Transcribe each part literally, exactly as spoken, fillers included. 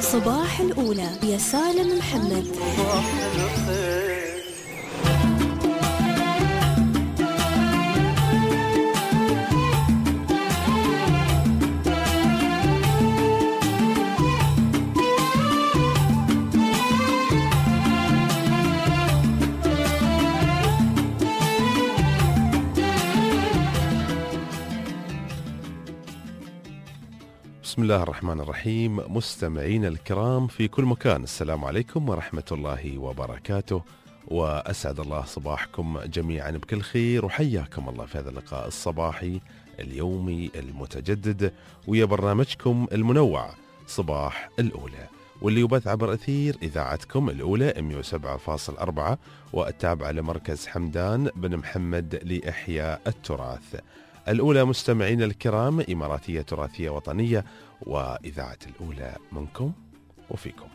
صباح الأولى يا سالم محمد. بسم الله الرحمن الرحيم. مستمعينا الكرام في كل مكان، السلام عليكم ورحمة الله وبركاته، وأسعد الله صباحكم جميعا بكل خير، وحياكم الله في هذا اللقاء الصباحي اليومي المتجدد ويا برنامجكم المنوع صباح الأولى، واللي يبث عبر أثير إذاعتكم الأولى مئة وسبعة فاصلة أربعة والتابعة لمركز حمدان بن محمد لإحياء التراث. الأولى مستمعين الكرام إماراتية تراثية وطنية، وإذاعة الأولى منكم وفيكم.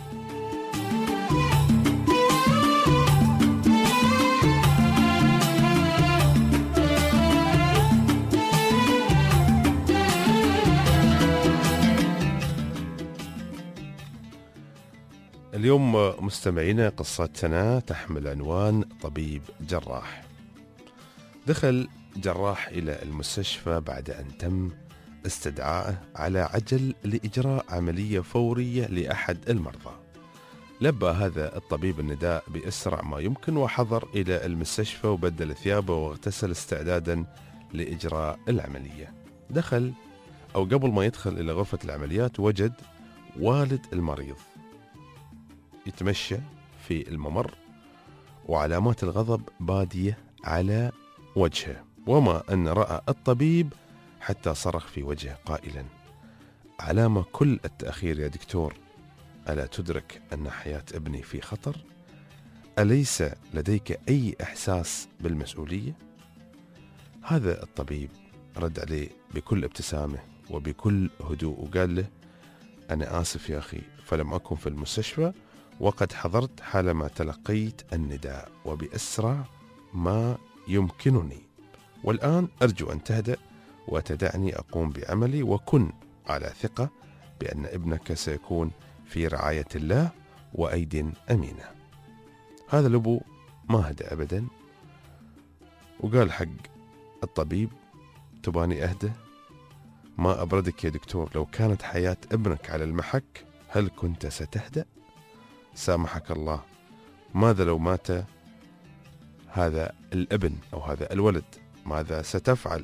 اليوم مستمعينا قصتنا تحمل عنوان طبيب جراح. دخل جراح إلى المستشفى بعد أن تم استدعائه على عجل لإجراء عملية فورية لأحد المرضى. لبى هذا الطبيب النداء بأسرع ما يمكن وحضر إلى المستشفى وبدل ثيابه واغتسل استعدادا لإجراء العملية. دخل أو قبل ما يدخل إلى غرفة العمليات وجد والد المريض يتمشى في الممر وعلامات الغضب بادية على وجهه، وما أن رأى الطبيب حتى صرخ في وجهه قائلا: علامة كل التأخير يا دكتور، ألا تدرك أن حياة ابني في خطر؟ أليس لديك أي إحساس بالمسؤولية؟ هذا الطبيب رد عليه بكل ابتسامة وبكل هدوء وقال له: أنا آسف يا أخي، فلم أكن في المستشفى وقد حضرت حالما تلقيت النداء وبأسرع ما يمكنني، والآن أرجو أن تهدأ وتدعني أقوم بعملي، وكن على ثقة بأن ابنك سيكون في رعاية الله وأيد أمينة. هذا الأبو ما هدأ أبدا وقال حق الطبيب: تباني أهدأ؟ ما أبردك يا دكتور، لو كانت حياة ابنك على المحك هل كنت ستهدأ؟ سامحك الله، ماذا لو مات هذا الابن أو هذا الولد؟ ماذا ستفعل؟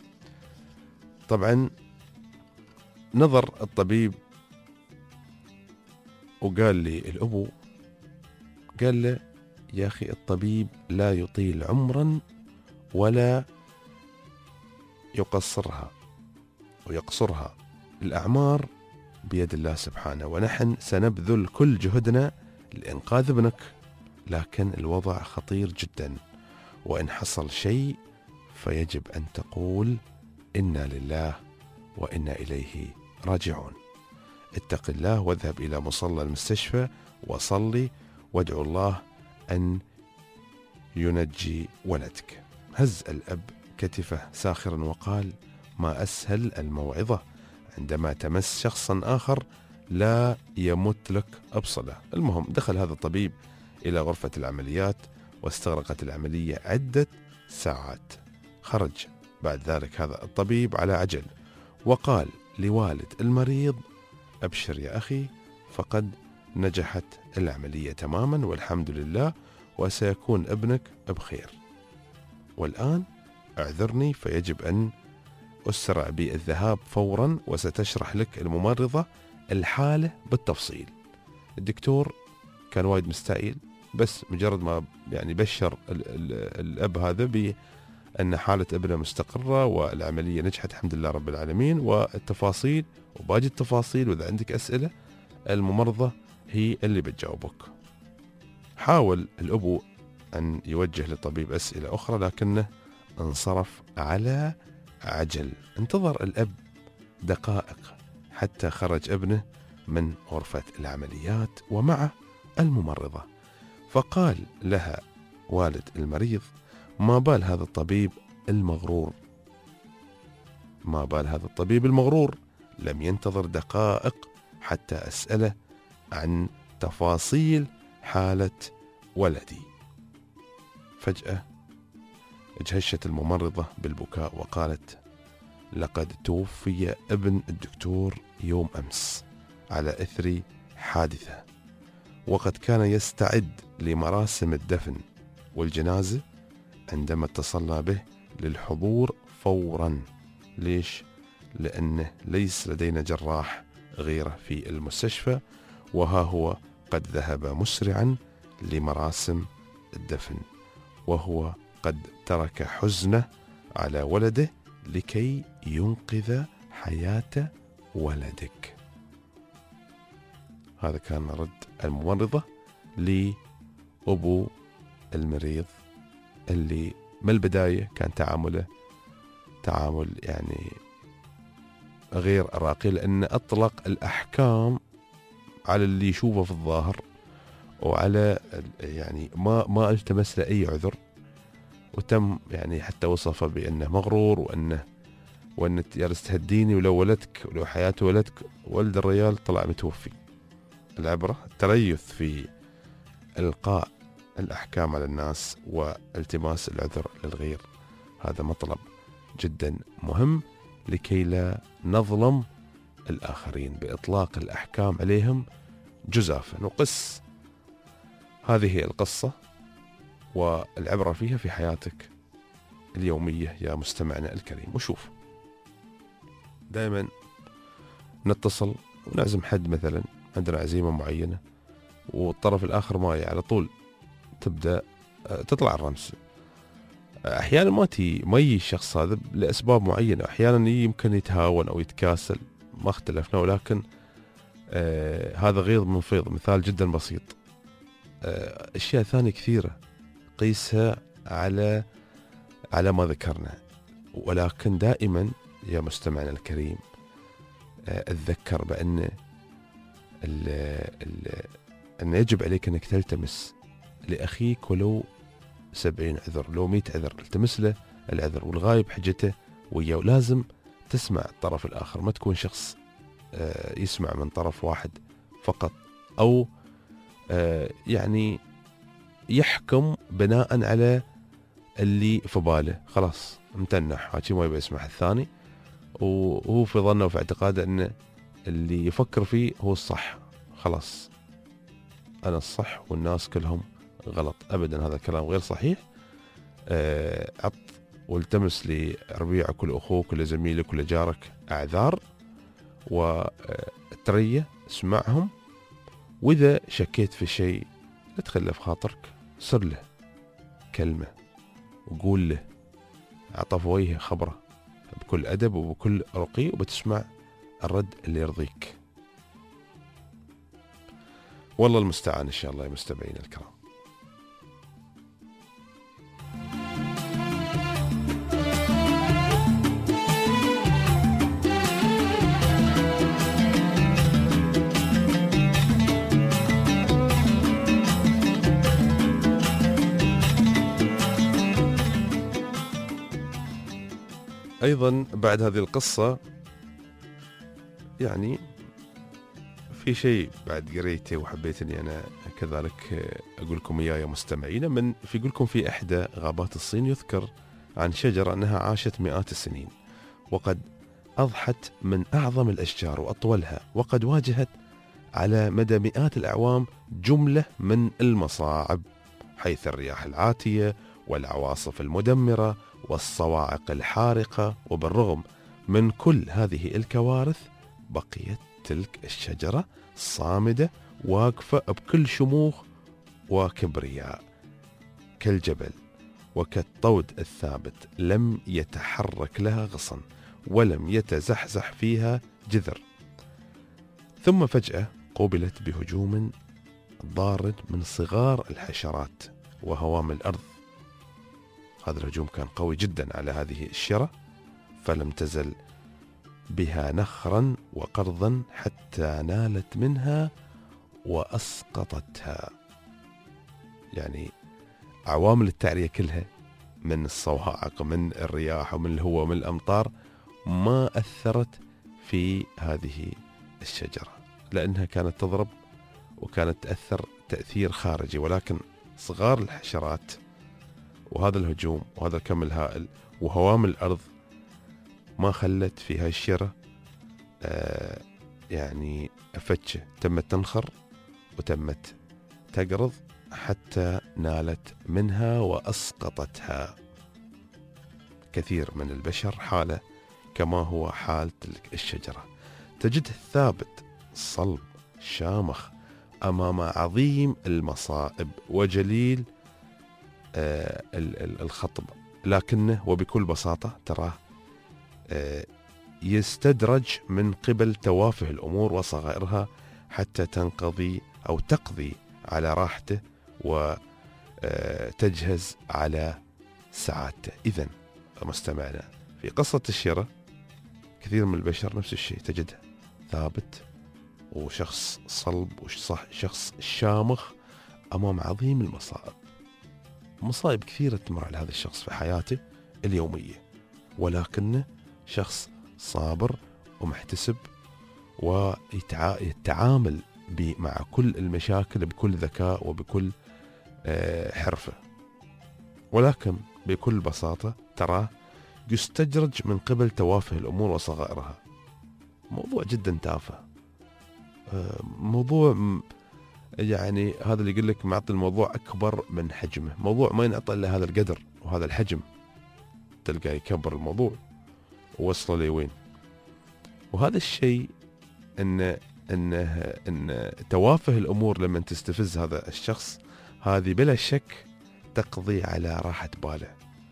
طبعا نظر الطبيب وقال لي الأبو، قال له: يا أخي الطبيب لا يطيل عمرا ولا يقصرها ويقصرها، الأعمار بيد الله سبحانه، ونحن سنبذل كل جهدنا لإنقاذ ابنك، لكن الوضع خطير جدا، وإن حصل شيء فيجب أن تقول إنا لله وإنا إليه راجعون. اتق الله واذهب إلى مصلى المستشفى وصلي وادعو الله أن ينجي ولدك. هز الأب كتفه ساخرا وقال: ما أسهل الموعظة عندما تمس شخصا آخر لا يمت لك أبصله. المهم دخل هذا الطبيب إلى غرفة العمليات واستغرقت العملية عدة ساعات. خرج بعد ذلك هذا الطبيب على عجل وقال لوالد المريض: أبشر يا أخي، فقد نجحت العملية تماما والحمد لله، وسيكون ابنك بخير، والآن اعذرني فيجب أن أسرع بالذهاب فورا، وستشرح لك الممرضة الحالة بالتفصيل. الدكتور كان وايد مستعيل، بس مجرد ما يعني بشر ال ال الأب هذا بأن حالة ابنه مستقرة والعملية نجحت الحمد لله رب العالمين، والتفاصيل وباقي التفاصيل وإذا عندك أسئلة الممرضة هي اللي بتجاوبك. حاول الأبو أن يوجه للطبيب أسئلة أخرى لكنه انصرف على عجل. انتظر الأب دقائق حتى خرج ابنه من غرفة العمليات ومعه الممرضة، فقال لها والد المريض: ما بال هذا الطبيب المغرور، ما بال هذا الطبيب المغرور لم ينتظر دقائق حتى أسأله عن تفاصيل حالة ولدي. فجأة اجهشت الممرضة بالبكاء وقالت: لقد توفي ابن الدكتور يوم أمس على إثر حادثة، وقد كان يستعد لمراسم الدفن والجنازة عندما اتصلنا به للحضور فورا. ليش؟ لأنه ليس لدينا جراح غيره في المستشفى، وها هو قد ذهب مسرعا لمراسم الدفن، وهو قد ترك حزنه على ولده لكي ينقذ حياة ولدك. هذا كان رد الممرضة لأبو المريض، اللي من البداية كان تعامله تعامل يعني غير راقي، لأن أطلق الأحكام على اللي يشوفه في الظاهر، وعلى يعني ما ما التمس له أي عذر، وتم يعني حتى وصفه بأنه مغرور، وأنه وأن جالس تهديني ولو ولدك ولو حياة ولدك. ولد الرجال طلع متوفي. العبرة التريث في إلقاء الأحكام على الناس والتماس العذر للغير. هذا مطلب جدا مهم لكي لا نظلم الآخرين بإطلاق الأحكام عليهم جزافا. وقس هذه القصة والعبرة فيها في حياتك اليومية يا مستمعنا الكريم. وشوف، دائما نتصل ونعزم حد، مثلا عندنا عزيمة معينة والطرف الآخر ماي، على طول تبدأ تطلع الرمس. أحيانا ما تي ما يجي الشخص هذا لأسباب معينة، أحيانا يمكن يتهاون أو يتكاسل، ما اختلفنا، ولكن آه هذا غيظ من فيض. مثال جدا بسيط. آه أشياء ثانية كثيرة قيسها على على ما ذكرنا، ولكن دائما يا مستمعنا الكريم آه أتذكر بأن ال ال أن يجب عليك أنك تلتمس لأخيك ولو سبعين عذر، لو مئة عذر، التمس له العذر، والغايب حجته وياه. لازم تسمع الطرف الآخر، ما تكون شخص آه يسمع من طرف واحد فقط، أو آه يعني يحكم بناء على اللي في باله. خلاص متنح هاتي ما يبي يسمع الثاني، وهو في ظنه وفي اعتقاده أن اللي يفكر فيه هو الصح. خلاص أنا الصح والناس كلهم غلط. أبدا، هذا الكلام غير صحيح. أه عط والتمس لربيعك ولأخوك ولزميلك ولجارك أعذار، وتريه اسمعهم، وإذا شكيت في شيء لا تخلي في خاطرك، صر له كلمة وقول له، عطف وجهه خبره بكل أدب وبكل رقي، وبتسمع الرد اللي يرضيك. والله المستعان إن شاء الله يا مستمعين الكرام. أيضا بعد هذه القصة يعني في شيء بعد قريته وحبيت أني أنا كذلك أقول لكم إياه يا مستمعين. من في يقول لكم في إحدى غابات الصين يذكر عن شجرة أنها عاشت مئات السنين، وقد أضحت من أعظم الأشجار وأطولها، وقد واجهت على مدى مئات الأعوام جملة من المصاعب، حيث الرياح العاتية والعواصف المدمرة والصواعق الحارقة. وبالرغم من كل هذه الكوارث بقيت تلك الشجرة صامدة، واقفة بكل شموخ وكبرياء كالجبل وكالطود الثابت، لم يتحرك لها غصن ولم يتزحزح فيها جذر. ثم فجأة قوبلت بهجوم ضار من صغار الحشرات وهوام الأرض. هذا الهجوم كان قوي جدا على هذه الشجرة، فلم تزل بها نخرا وقرضا حتى نالت منها وأسقطتها. يعني عوامل التعرية كلها، من الصواعق من الرياح ومن الهواء ومن الأمطار، ما أثرت في هذه الشجرة. لأنها كانت تضرب وكانت تأثر تأثير خارجي، ولكن صغار الحشرات وهذا الهجوم وهذا الكم الهائل وهوام الأرض ما خلت في هاي الشيرة آه يعني أفتشة، تمت تنخر وتمت تقرض حتى نالت منها وأسقطتها. كثير من البشر حاله كما هو حال تلك الشجرة، تجده ثابت صلب شامخ أمام عظيم المصائب وجليل آه الخطب، لكنه وبكل بساطة تراه آه يستدرج من قبل توافه الأمور وصغائرها حتى تنقضي أو تقضي على راحته وتجهز على سعادته. إذن مستمعنا في قصة الشيرة كثير من البشر نفس الشيء، تجده ثابت وشخص صلب وشخص شامخ أمام عظيم المصائب. مصائب كثيرة تمر على هذا الشخص في حياته اليومية، ولكنه شخص صابر ومحتسب ويتعامل مع كل المشاكل بكل ذكاء وبكل حرفة، ولكن بكل بساطة تراه يستدرج من قبل توافه الأمور وصغائرها. موضوع جدا تافه، موضوع يعني هذا اللي يقول لك معطي الموضوع أكبر من حجمه، موضوع ما ينعطى إلا هذا القدر وهذا الحجم، تلقى يكبر الموضوع ووصله لوين. وهذا الشيء إن إن إن توافه الأمور لما تستفز هذا الشخص هذه بلا شك تقضي على راحة باله،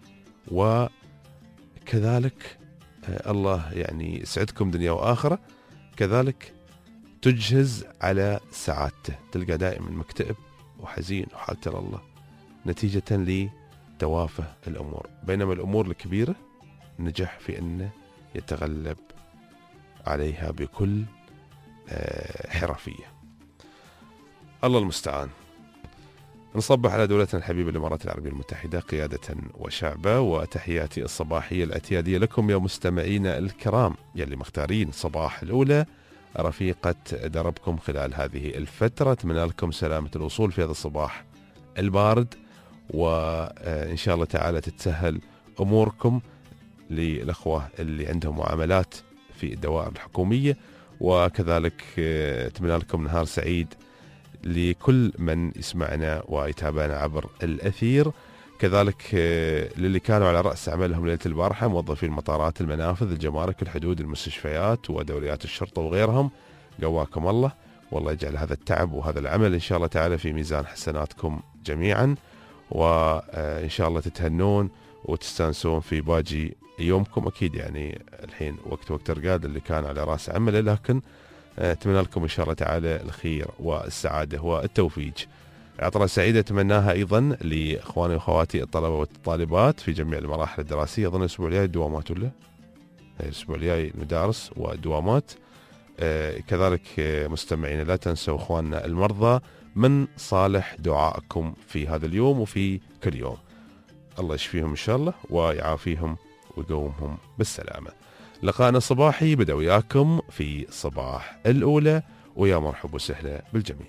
وكذلك الله يعني يسعدكم دنيا وآخرة، كذلك تجهز على سعادته، تلقى دائما مكتئب وحزين وحالته لله نتيجة لتوافه الأمور، بينما الأمور الكبيرة نجح في أنه يتغلب عليها بكل حرفية. الله المستعان. نصبح على دولتنا الحبيبة الإمارات العربية المتحدة قيادة وشعبة، وتحياتي الصباحية الاعتيادية لكم يا مستمعينا الكرام يلي مختارين صباح الأولى رفيقة دربكم خلال هذه الفترة. أتمنى لكم سلامة الوصول في هذا الصباح البارد، وإن شاء الله تعالى تتسهل أموركم للأخوة اللي عندهم معاملات في الدوائر الحكومية، وكذلك أتمنى لكم نهار سعيد لكل من يسمعنا ويتابعنا عبر الأثير، كذلك للي كانوا على رأس عملهم ليلة البارحة، موظفي المطارات، المنافذ، الجمارك، الحدود، المستشفيات ودوريات الشرطة وغيرهم، قواكم الله، والله يجعل هذا التعب وهذا العمل إن شاء الله تعالى في ميزان حسناتكم جميعا، وإن شاء الله تتهنون وتستانسون في باجي يومكم. أكيد يعني الحين وقت وقت رقاد اللي كان على رأس عمله، لكن أتمنى لكم إن شاء الله تعالى الخير والسعادة والتوفيق. عطلة سعيدة أتمناها أيضا لإخواني وأخواتي الطلبة والطالبات في جميع المراحل الدراسية. أظن الأسبوع الجاي الدوامات ولا الأسبوع الجاي المدارس والدوامات. آه كذلك آه مستمعين لا تنسوا إخواننا المرضى من صالح دعائكم في هذا اليوم وفي كل يوم، الله يشفيهم إن شاء الله ويعافيهم ويقومهم بالسلامة. لقاءنا الصباحي بدأ وياكم في صباح الأولى، ويا مرحب وسهلا بالجميع.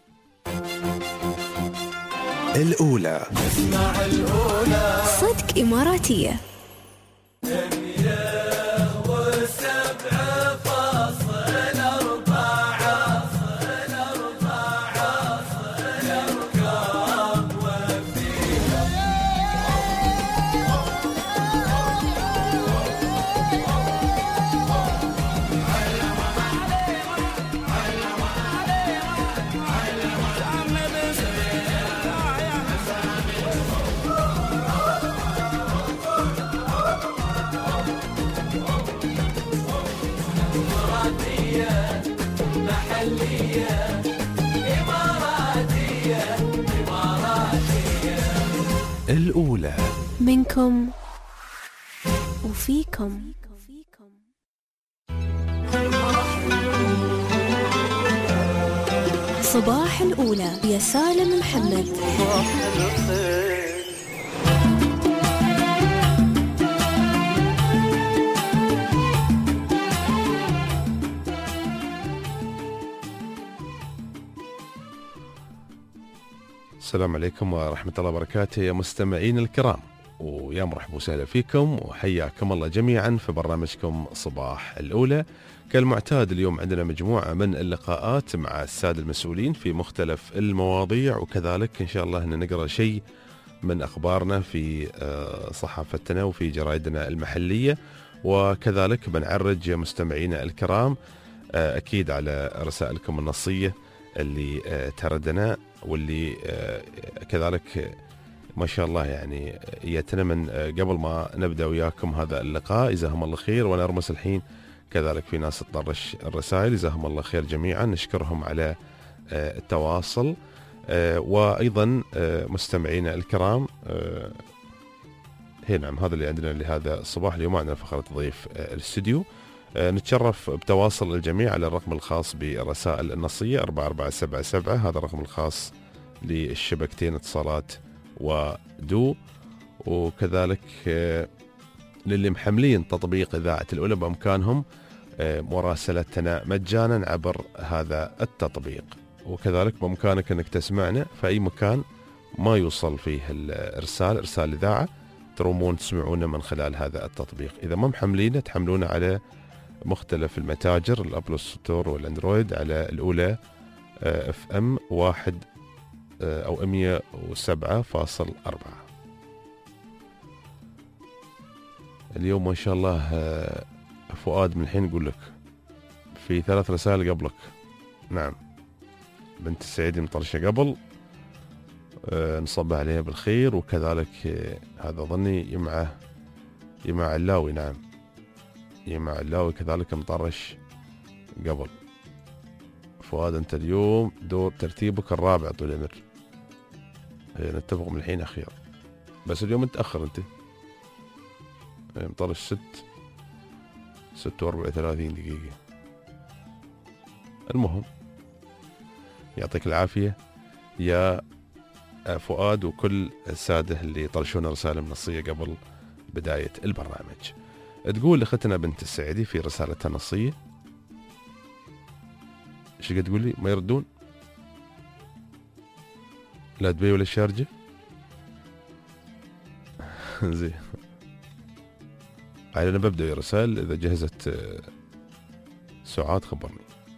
الأولى اسمع الأولى صدق إماراتية. الأولى منكم وفيكم. صباح الأولى يا سالم محمد. السلام عليكم ورحمة الله وبركاته يا مستمعين الكرام، ويا مرحبا وسهلا فيكم وحياكم الله جميعا في برنامجكم صباح الأولى. كالمعتاد اليوم عندنا مجموعة من اللقاءات مع السادة المسؤولين في مختلف المواضيع، وكذلك إن شاء الله أن نقرأ شيء من أخبارنا في صحافتنا وفي جرائدنا المحلية، وكذلك بنعرج يا مستمعينا الكرام أكيد على رسائلكم النصية اللي تردنا، واللي كذلك ما شاء الله يعني يتنا من قبل ما نبدأ وياكم هذا اللقاء. جزاهم الله خير، وانا ارمس الحين كذلك في ناس تطرش الرسائل، جزاهم الله خير جميعا، نشكرهم على التواصل. وايضا مستمعينا الكرام، هي نعم هذا اللي عندنا لهذا الصباح. اليوم عندنا فقرة ضيف الاستوديو، نتشرف بتواصل الجميع على الرقم الخاص بالرسائل النصية أربعة أربعة سبعة سبعة، هذا الرقم الخاص للشبكتين اتصالات ودو، وكذلك للي محملين تطبيق إذاعة الأولى بإمكانهم مراسلتنا مجانا عبر هذا التطبيق، وكذلك بإمكانك أنك تسمعنا في أي مكان ما يوصل فيه الإرسال إرسال الإذاعة، ترومون تسمعونا من خلال هذا التطبيق. إذا ما محملينه تحملونه على مختلف المتاجر الأبل ستور والأندرويد على الأولى اف ام واحد أو مية وسبعة فاصل أربعة. اليوم ما شاء الله فؤاد من الحين يقول لك في ثلاث رسائل قبلك. نعم، بنت السعيدي مطرشة قبل، نصبح عليها بالخير، وكذلك هذا ظني يمع يمع علاوي. نعم يمع علاوي كذلك مطرش قبل. فؤاد انت اليوم دور ترتيبك الرابع طول العمر، نتفق من الحين اخير، بس اليوم متاخر انت مطرش ست ست واربع وثلاثين دقيقة. المهم يعطيك العافية يا فؤاد وكل السادة اللي طرشونا رسالة نصية قبل بداية البرنامج. تقول اختنا بنت السعيدي في رسالتها النصية، ايش قد تقول لي؟ ما يردون؟ لا دبي ولا الشارجة؟ زين، انا ببدأ يا رسائل، اذا جهزت سعاد خبرني.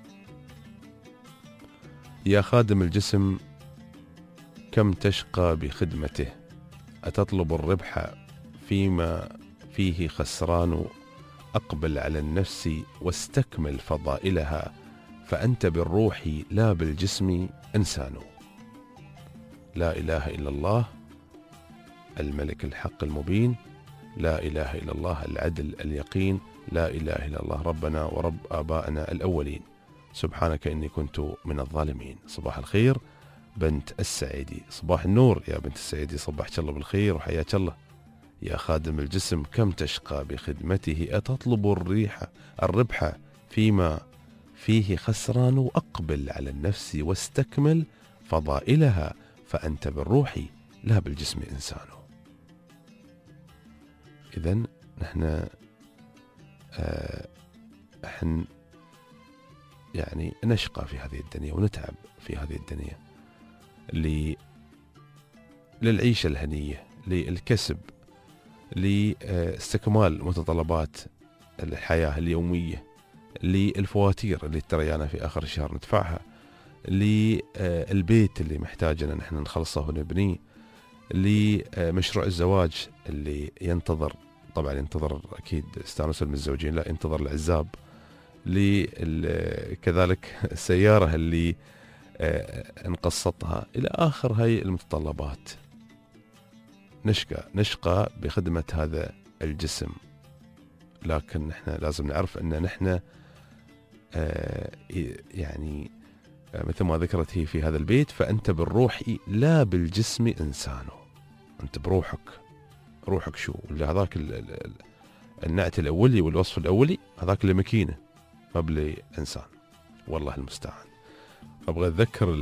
يا خادم الجسم كم تشقى بخدمته، أتطلب الربح فيما فيه خسران، أقبل على النفس واستكمل فضائلها، فأنت بالروح لا بالجسم إنسان. لا إله إلا الله الملك الحق المبين، لا إله إلا الله العدل اليقين، لا إله إلا الله ربنا ورب آبائنا الأولين، سبحانك إني كنت من الظالمين. صباح الخير بنت السعيدي. صباح النور يا بنت السعيدي، صبحك الله بالخير وحياك الله. يا خادم الجسم كم تشقى بخدمته، أتطلب الريح الربح فيما فيه خسران، وأقبل على النفس واستكمل فضائلها، فأنت بالروح لا بالجسم إنسان. إذن نحن آه احن يعني نشقى في هذه الدنيا ونتعب في هذه الدنيا لي للعيشة الهنية، للكسب، لاستكمال متطلبات الحياة اليومية، للفواتير اللي تريانا في آخر الشهر ندفعها، للبيت اللي محتاجنا نحن نخلصه ونبنيه، لمشروع الزواج اللي ينتظر، طبعا ينتظر أكيد استانس المتزوجين، لا ينتظر العزاب، كذلك السيارة اللي نقسطها، إلى آخر هاي المتطلبات. نشقى نشقى بخدمة هذا الجسم، لكن نحن لازم نعرف أن نحن يعني مثل ما ذكرت هي في هذا البيت، فأنت بالروح لا بالجسم إنسان. أنت بروحك، روحك شو اللي هذاك النعت الأولي والوصف الأولي، هذاك اللي مكينة ما بلي إنسان، والله المستعان. أبغى أتذكر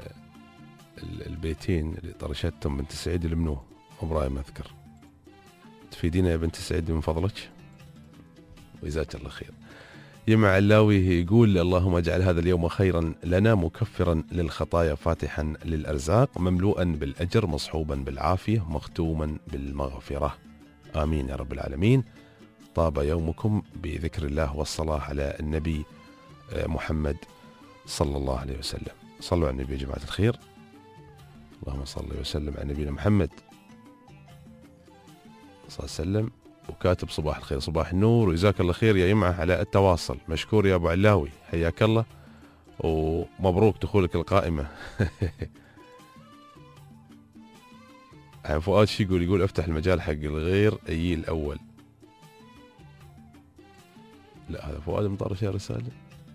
البيتين اللي طرشتهم بنت السعيد المنوه، أبراهيم أذكر، تفيدينا يا بنت السعيد من فضلك وجزاك الله خير. يمع علاوي يقول اللهم اجعل هذا اليوم خيرا لنا مكفرا للخطايا فاتحا للأرزاق مملوءا بالأجر مصحوبا بالعافية مختوما بالمغفرة آمين يا رب العالمين. طاب يومكم بذكر الله والصلاة على النبي محمد صلى الله عليه وسلم. صلوا على النبي يا جماعة الخير. اللهم صل وسلم على نبينا محمد صلى الله عليه وسلم. وكاتب صباح الخير صباح النور وجزاك الله خير يا يمعة على التواصل. مشكور يا أبو علاوي حياك الله ومبروك دخولك القائمة. عن فؤاد شي يقول يقول افتح المجال حق الغير أي الأول. لا هذا فؤاد مطرش يا رسالة.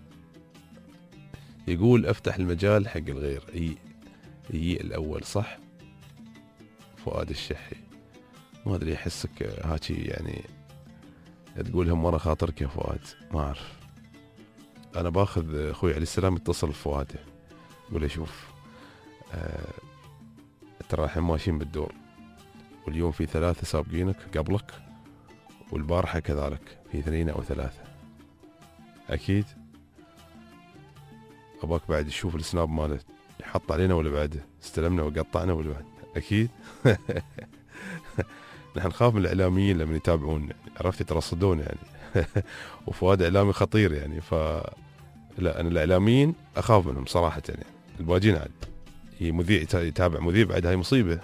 يقول افتح المجال حق الغير أي أي الأول صح. فؤاد الشحي ما أدري أحسك هاتي يعني تقولهم ورا خاطرك يا فؤاد ما أعرف. أنا باخذ أخوي علي السلام اتصل بفؤاد يقول له شوف آه ترى الحين ماشيين بالدور واليوم في ثلاثة سابقينك قبلك والبارحة كذلك في اثنين أو ثلاثة أكيد. أباك بعد تشوف السناب ماله يحط علينا ولا بعده استلمنا وقطعنا ولا بعد أكيد. نحن نخاف من الإعلاميين لما يتابعون يعني. عرفت يترصدون يعني. وفؤاد إعلامي خطير يعني ف لا أنا الإعلاميين أخاف منهم صراحة يعني. الباجين عاد مذيع يتابع مذيع بعد هاي مصيبة.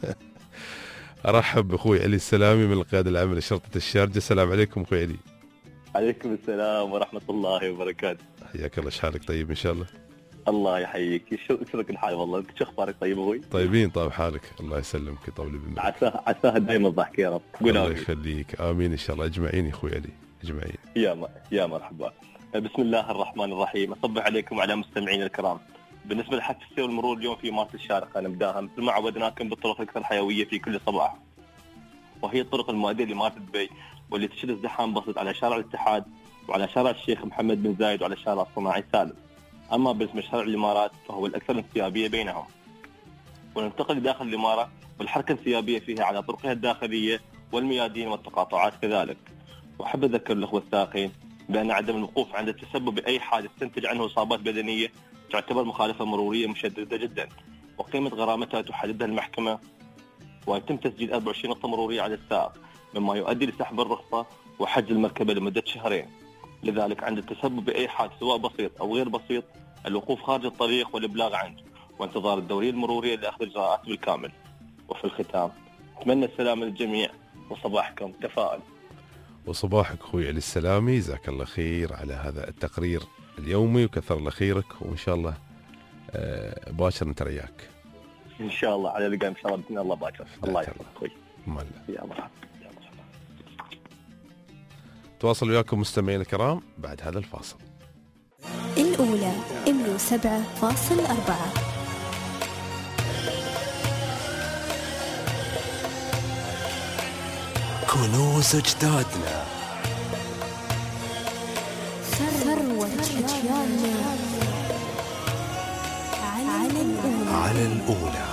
أرحب بأخوي علي السلامي من القيادة العامة لشرطة الشارجة. السلام عليكم أخوي علي. عليكم السلام ورحمة الله وبركاته. حياك الله شحالك طيب إن شاء الله. الله يحييك شلونك الحال والله انت شو اخبارك طيب ابوي؟ طيبين طيب حالك الله يسلمك يطول بعمرك. عساها عساها دائما الضحك يا رب. الله يخليك امين ان شاء الله اجمعين يا اخوي علي اجمعين. يا م... يا مرحبا. بسم الله الرحمن الرحيم. اصبح عليكم وعلى مستمعين الكرام. بالنسبه لحادث السير والمرور اليوم في مارت الشارقه نبداها مثل ما عودناكم بالطرق الاكثر حيويه في كل صباح وهي الطرق المؤديه لمارت دبي واللي تشهد ازدحام بسيط على شارع الاتحاد وعلى شارع الشيخ محمد بن زايد وعلى شارع الصناعي سالم. أما بالنسبة لشارع الإمارات فهو الأكثر انسيابية بينهم. وننتقل داخل الإمارة والحركة انسيابية فيها على طرقها الداخلية والميادين والتقاطعات كذلك. وأحب أذكر الأخوة السائقين بأن عدم الوقوف عند التسبب بأي حادث تنتج عنه إصابات بدنية تعتبر مخالفة مرورية مشددة جدا وقيمة غرامتها تحددها المحكمة ويتم تسجيل أربعة وعشرين نقطة مرورية على السائق مما يؤدي لسحب الرخصة وحجز المركبة لمدة شهرين. لذلك عند التسبب بأي حادث سواء بسيط أو غير بسيط الوقوف خارج الطريق والإبلاغ عنه وانتظار الدورية المرورية لأخذ الإجراءات بالكامل. وفي الختام أتمنى السلام للجميع وصباحكم تفاؤل. وصباحك أخوي علي السلامي جزاك الله خير على هذا التقرير اليومي وكثر الله خيرك وإن شاء الله باكر نترياك إن شاء الله على اللقاء إن شاء الله بإذن الله باكر. الله يحفظك أخوي. يا مرحبا. تواصل وياكم مستمعين الكرام بعد هذا الفاصل. الأولى مئة وسبعة فاصلة أربعة. كنوز أجدادنا ثروة أجيالنا على الأولى على الأولى.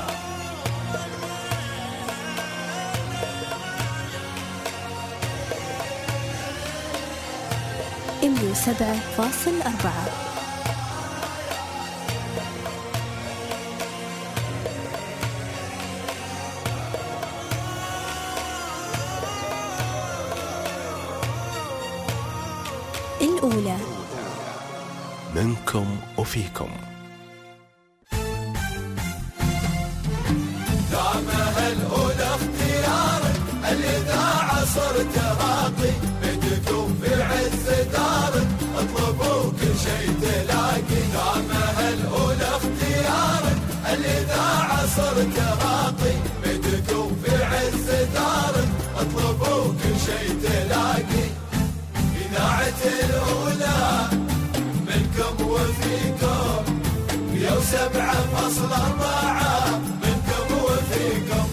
مئة وسبعة فاصلة أربعة. الأولى منكم وفيكم. دامها الأولى اختيارك الإذاعة صرت راقي بدكم في عز دارك اطلبوا كل شيء تلاقي. دامها الأولى اختيارك الإذاعة صرت راقي بدكم في عز دارك اطلبوا كل شيء تلاقي. إذاعة الأولى منكم وفيكم مئة وسبعة فاصلة أربعة منكم وفيكم.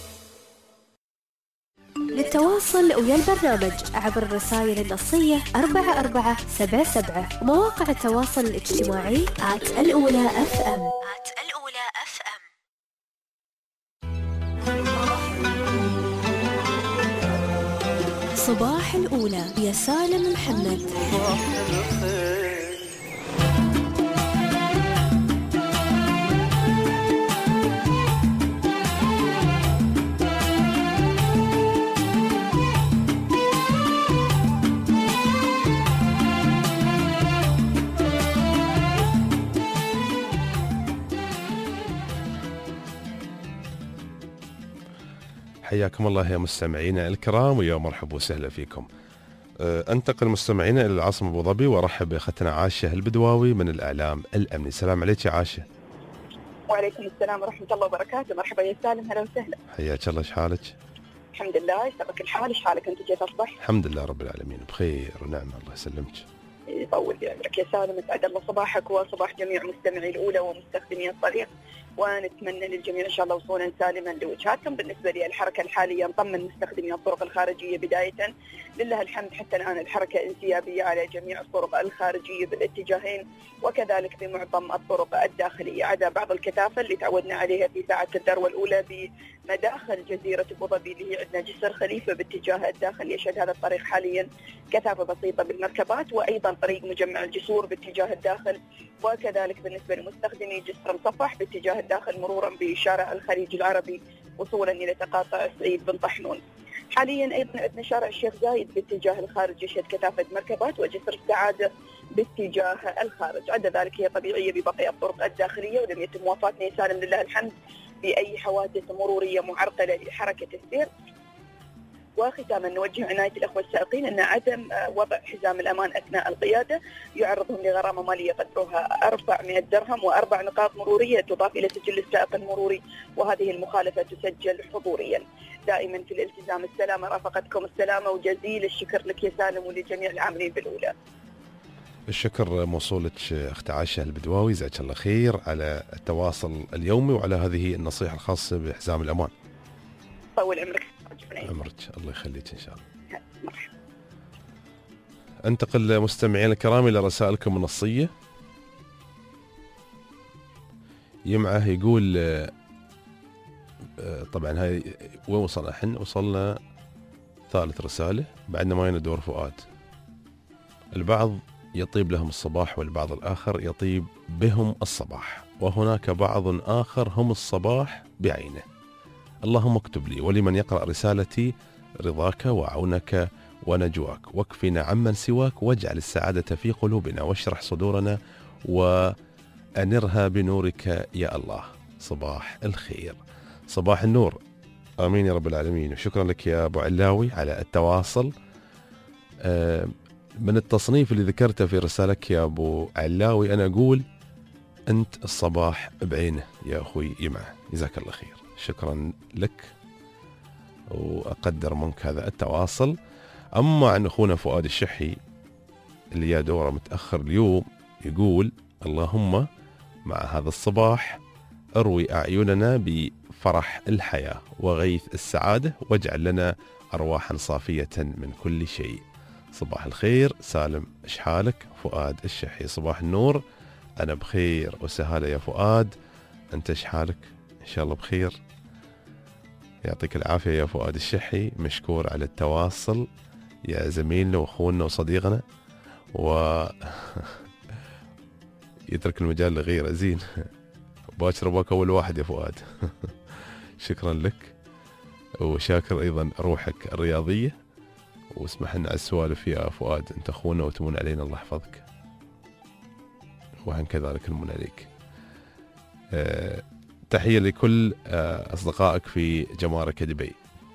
للتواصل ويا البرنامج عبر الرسائل النصية أربعة أربعة سبعة سبعة ومواقع التواصل الاجتماعي آت الأولى أف أم آت الأولى أف أم. صباح الأولى يا سالم محمد. حياكم الله يا مستمعينا الكرام ويا مرحبا وسهلا فيكم. انتقل مستمعينا الى العاصمه ابو ظبي وارحب باختنا عاشه البدواوي من الاعلام الامني. سلام عليك يا عاشه. وعليكم السلام ورحمه الله وبركاته. مرحبا يا سالم، هلا وسهلا. حياك الله، ايش حالك؟ الحمد لله، يسعدك الحال. ايش حالك انت، كيف اصبح؟ الحمد لله رب العالمين بخير ونعمه، الله يسلمك. يطول بعمرك يا سالم، يسعد الله صباحك وصباح جميع مستمعي الاولى ومستخدمي الطريق، ونتمنى للجميع ان شاء الله وصولا سالما لوجهاتكم. بالنسبه لي الحركه الحاليه نطمن مستخدمي الطرق الخارجيه بدايه، لله الحمد حتى الان الحركه انسيابيه على جميع الطرق الخارجيه بالاتجاهين، وكذلك بمعظم الطرق الداخليه، عدا بعض الكثافه اللي تعودنا عليها في ساعه الذروه الاولى بمداخل جزيره ابو ظبي اللي هي عندنا جسر خليفه باتجاه الداخل. يشهد هذا الطريق حاليا كثافه بسيطه بالمركبات، وايضا طريق مجمع الجسور باتجاه الداخل، وكذلك بالنسبه لمستخدمي جسر مصفح باتجاه الداخل مرورا بشارع الخليج العربي وصولا الى تقاطع سعيد بن طحنون. حاليا ايضا عندنا شارع الشيخ زايد باتجاه الخارج يشهد كثافه مركبات، وجسر السعاده باتجاه الخارج. عدا ذلك هي طبيعيه ببقيه الطرق الداخليه، ولم يتم وفاتنا يا سالم لله الحمد باي حوادث مروريه معرقله لحركه السير. وختاما نوجه عناية الأخوة السائقين أن عدم وضع حزام الأمان أثناء القيادة يعرضهم لغرامة مالية قدرها أربعمائة درهم وأربع نقاط مرورية تضاف إلى سجل السائق المروري، وهذه المخالفة تسجل حضوريا. دائما في الالتزام السلامة، رافقتكم السلامة، وجزيل الشكر لك يا سالم ولجميع العاملين بالأولى. الشكر موصولك أخت عاشة البدواوي، جزاك الله خير على التواصل اليومي وعلى هذه النصيحة الخاصة بحزام الأمان. طول عمرك. عمرك الله يخليك ان شاء الله. انتقل مستمعين الكرام الى رسائلكم النصيه. يمعه يقول طبعا هاي وين وصلنا الحين؟ وصلنا ثالث رساله، بعدنا ما يندور فؤاد. البعض يطيب لهم الصباح والبعض الاخر يطيب بهم الصباح، وهناك بعض اخر هم الصباح بعينه. اللهم اكتب لي ولمن يقرأ رسالتي رضاك وعونك ونجواك، واكفنا عمن سواك، واجعل السعادة في قلوبنا، واشرح صدورنا وأنرها بنورك يا الله. صباح الخير، صباح النور، آمين يا رب العالمين. وشكرا لك يا أبو علاوي على التواصل. من التصنيف اللي ذكرته في رسالك يا أبو علاوي أنا أقول أنت الصباح بعينه يا أخوي يمعه، جزاك الله خير. شكرا لك وأقدر منك هذا التواصل. أما عن أخونا فؤاد الشحي اللي جاء دوره متأخر اليوم، يقول اللهم مع هذا الصباح أروي أعيننا بفرح الحياة وغيث السعادة، واجعل لنا أرواحا صافية من كل شيء. صباح الخير سالم، إيش حالك؟ فؤاد الشحي. صباح النور، أنا بخير وسهالة يا فؤاد، أنت إيش حالك؟ إن شاء الله بخير. يعطيك العافية يا فؤاد الشحي، مشكور على التواصل يا زميلنا وأخونا وصديقنا، و يترك المجال لغيره. زين باكر باك أول واحد يا فؤاد. شكرا لك، وشاكر أيضا روحك الرياضية، واسمح لنا على السوالف يا فؤاد، أنت أخونا وتمون علينا، الله يحفظك، وعن كذلك المن عليك. أه تحية لكل أصدقائك في جمارك دبي.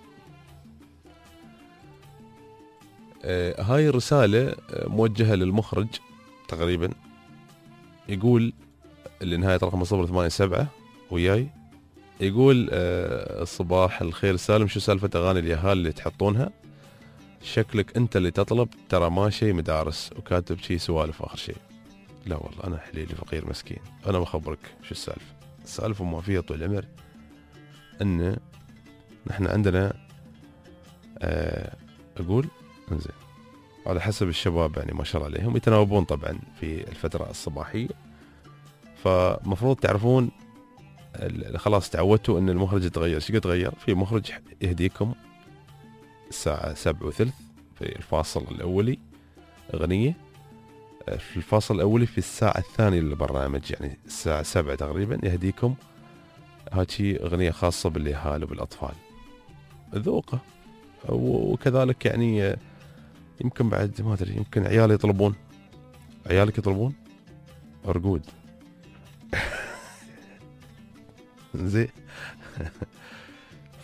هاي الرسالة موجهة للمخرج تقريبا، يقول اللي نهاية رقم صفر ثمانية سبعة وياي، يقول صباح الخير سالم، شو سالفة أغاني اليهال اللي تحطونها؟ شكلك أنت اللي تطلب، ترى ما شي مدارس، وكاتب شي سوالف آخر شيء. لا والله أنا حليلي فقير مسكين، أنا بخبرك شو السالفة. السالفة ما فيها طول العمر ان نحن عندنا أه اقول انزين على حسب الشباب يعني ما شاء الله عليهم يتناوبون طبعا في الفترة الصباحية، فمفروض تعرفون خلاص تعودتوا ان المخرج يتغير. شو يتغير؟ في مخرج يهديكم الساعة سبعة وثلث في الفاصل الاولي اغنية، في الفاصل الأولي في الساعة الثانية للبرنامج يعني الساعة سبعة تقريبا يهديكم هاتي أغنية خاصة باليهال وبالأطفال، ذوقة. وكذلك يعني يمكن بعد ما أدري يمكن عيالي يطلبون، عيالك يطلبون أرقود. زين.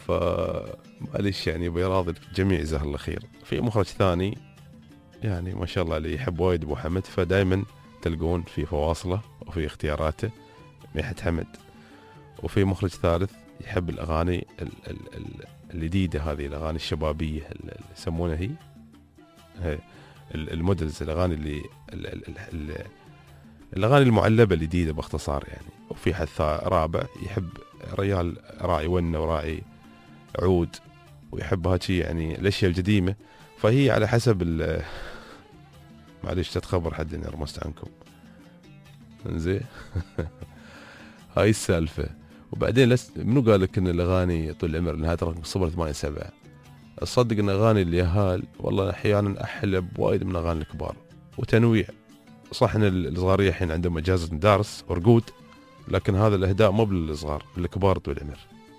فمعليش يعني بيراضي الجميع جزاه الله خير. في مخرج ثاني يعني ما شاء الله اللي يحب وايد ابو حمد، فدائما تلقون في فواصله وفي اختياراته ميحة حمد. وفي مخرج ثالث يحب الاغاني الجديده، هذه الاغاني الشبابيه اللي يسمونها هي, هي المودلز، الاغاني اللي ال ال ال الاغاني المعلبه الجديده باختصار يعني. وفي حد رابع يحب ريال راعي ونه وراعي عود ويحب هاتشي يعني الاشياء القديمه. فهي على حسب ال معليش تتخبر حد اني رمست عنكم زين. هاي السالفه. وبعدين لس منو قال لك ان الاغاني طول العمر انها رقم صفر ثمانية سبعة؟ اصدق ان اغاني اليهال والله احيانا احلى بوايد من اغاني الكبار وتنويع. صح ان الصغار الحين عندهم اجازه مدارس ورقود، لكن هذا الاهداء مو بالصغار، بالكبار طول العمر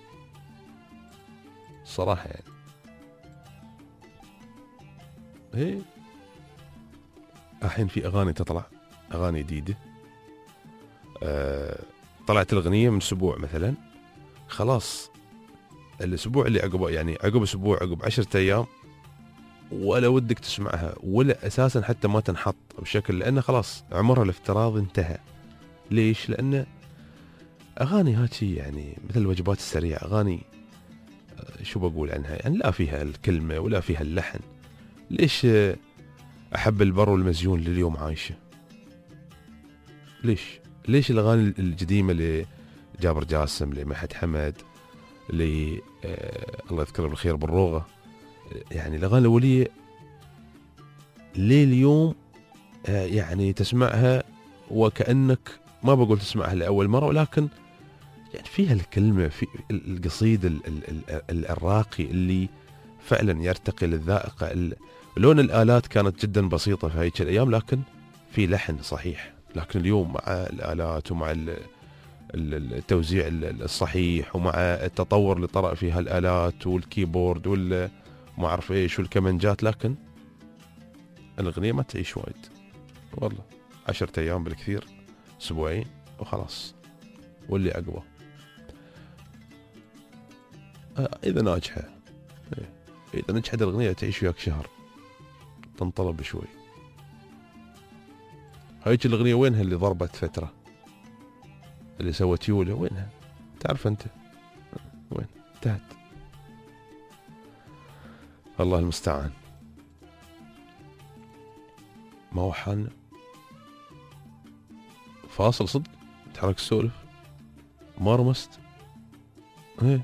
صراحه يعني. هي الحين في اغاني تطلع، اغاني جديده. أه طلعت الاغنيه من اسبوع مثلا، خلاص الاسبوع اللي عقبه يعني عقب اسبوع عقب عشرة ايام ولا ودك تسمعها، ولا اساسا حتى ما تنحط بشكل، لانه خلاص عمرها الافتراضي انتهى. ليش؟ لانه اغاني هاتشي يعني مثل الوجبات السريعه، اغاني شو بقول عنها يعني لا فيها الكلمه ولا فيها اللحن. ليش احب البر والمزيون لليوم عايشه؟ ليش ليش الاغاني القديمه لجابر جاسم، لميحة حمد، ل آه الله يذكره بالخير بالروغه، يعني الاغاني الاوليه ليه اليوم آه يعني تسمعها وكانك ما بقول تسمعها لاول مره، ولكن يعني فيها الكلمه، في القصيد ال ال ال الراقي اللي فعلا يرتقي للذائقه. لون الالات كانت جدا بسيطه في هيك الايام، لكن في لحن صحيح. لكن اليوم مع الالات ومع التوزيع الصحيح ومع التطور اللي طرأ فيها الالات والكيبورد وال ما اعرف ايش والكمنجات، لكن الاغنيه ما تعيش وايد والله، عشرة ايام بالكثير، اسبوعين وخلاص واللي عقبه. آه اذا ناجحه، اذا نجحت الاغنيه تعيش وياك شهر، تنطلب شوي. هايك الاغنيه وينها اللي ضربت فتره، اللي سوت يوله وينها؟ تعرف انت وين انتهت؟ الله المستعان. ما هو حالنا فاصل صدق، تحرك السولف ما رمست. ايه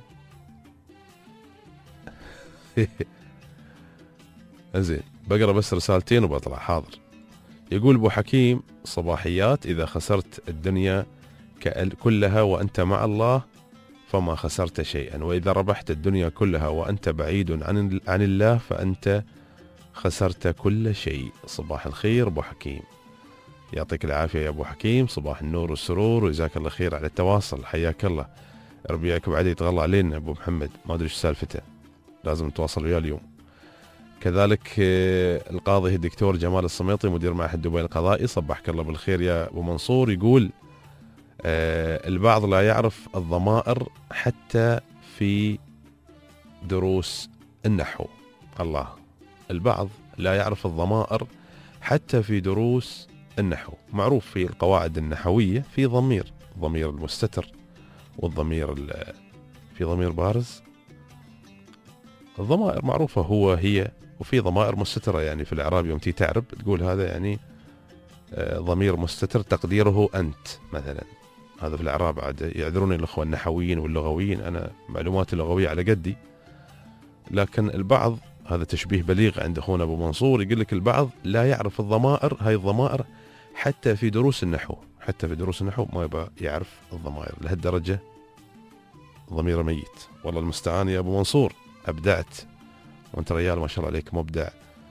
زين بقرا بس رسالتين وبطلع. حاضر. يقول ابو حكيم صباحيات: اذا خسرت الدنيا كلها وانت مع الله فما خسرت شيئا، واذا ربحت الدنيا كلها وانت بعيد عن عن الله فانت خسرت كل شيء. صباح الخير ابو حكيم، يعطيك العافيه يا ابو حكيم، صباح النور والسرور وجزاك الله خير على التواصل، حياك الله. ربيعك بعد يتغلى علينا ابو محمد، ما ادري ايش سالفته، لازم نتواصل وياه اليوم. كذلك القاضي الدكتور جمال الصميطي مدير معهد دبي القضائي، صبحك الله بالخير يا ابو منصور. يقول آه البعض لا يعرف الضمائر حتى في دروس النحو. الله، البعض لا يعرف الضمائر حتى في دروس النحو. معروف في القواعد النحوية في ضمير، ضمير المستتر والضمير في ضمير بارز. الضمائر معروفة هو هي، وفي ضمائر مستترة يعني في الإعراب يوم تي تعرب تقول هذا يعني آه ضمير مستتر تقديره أنت مثلا. هذا في الإعراب عاد يعذروني الأخوة النحويين واللغويين، أنا معلوماتي اللغوية على قدي. لكن البعض، هذا تشبيه بليغ عند أخونا أبو منصور، يقول لك البعض لا يعرف الضمائر، هاي الضمائر حتى في دروس النحو، حتى في دروس النحو ما يبقى يعرف الضمائر لهالدرجة. ضمير ميت. والله المستعان يا أبو منصور، أبدعت، وأنت ريال ما شاء الله عليك مبدع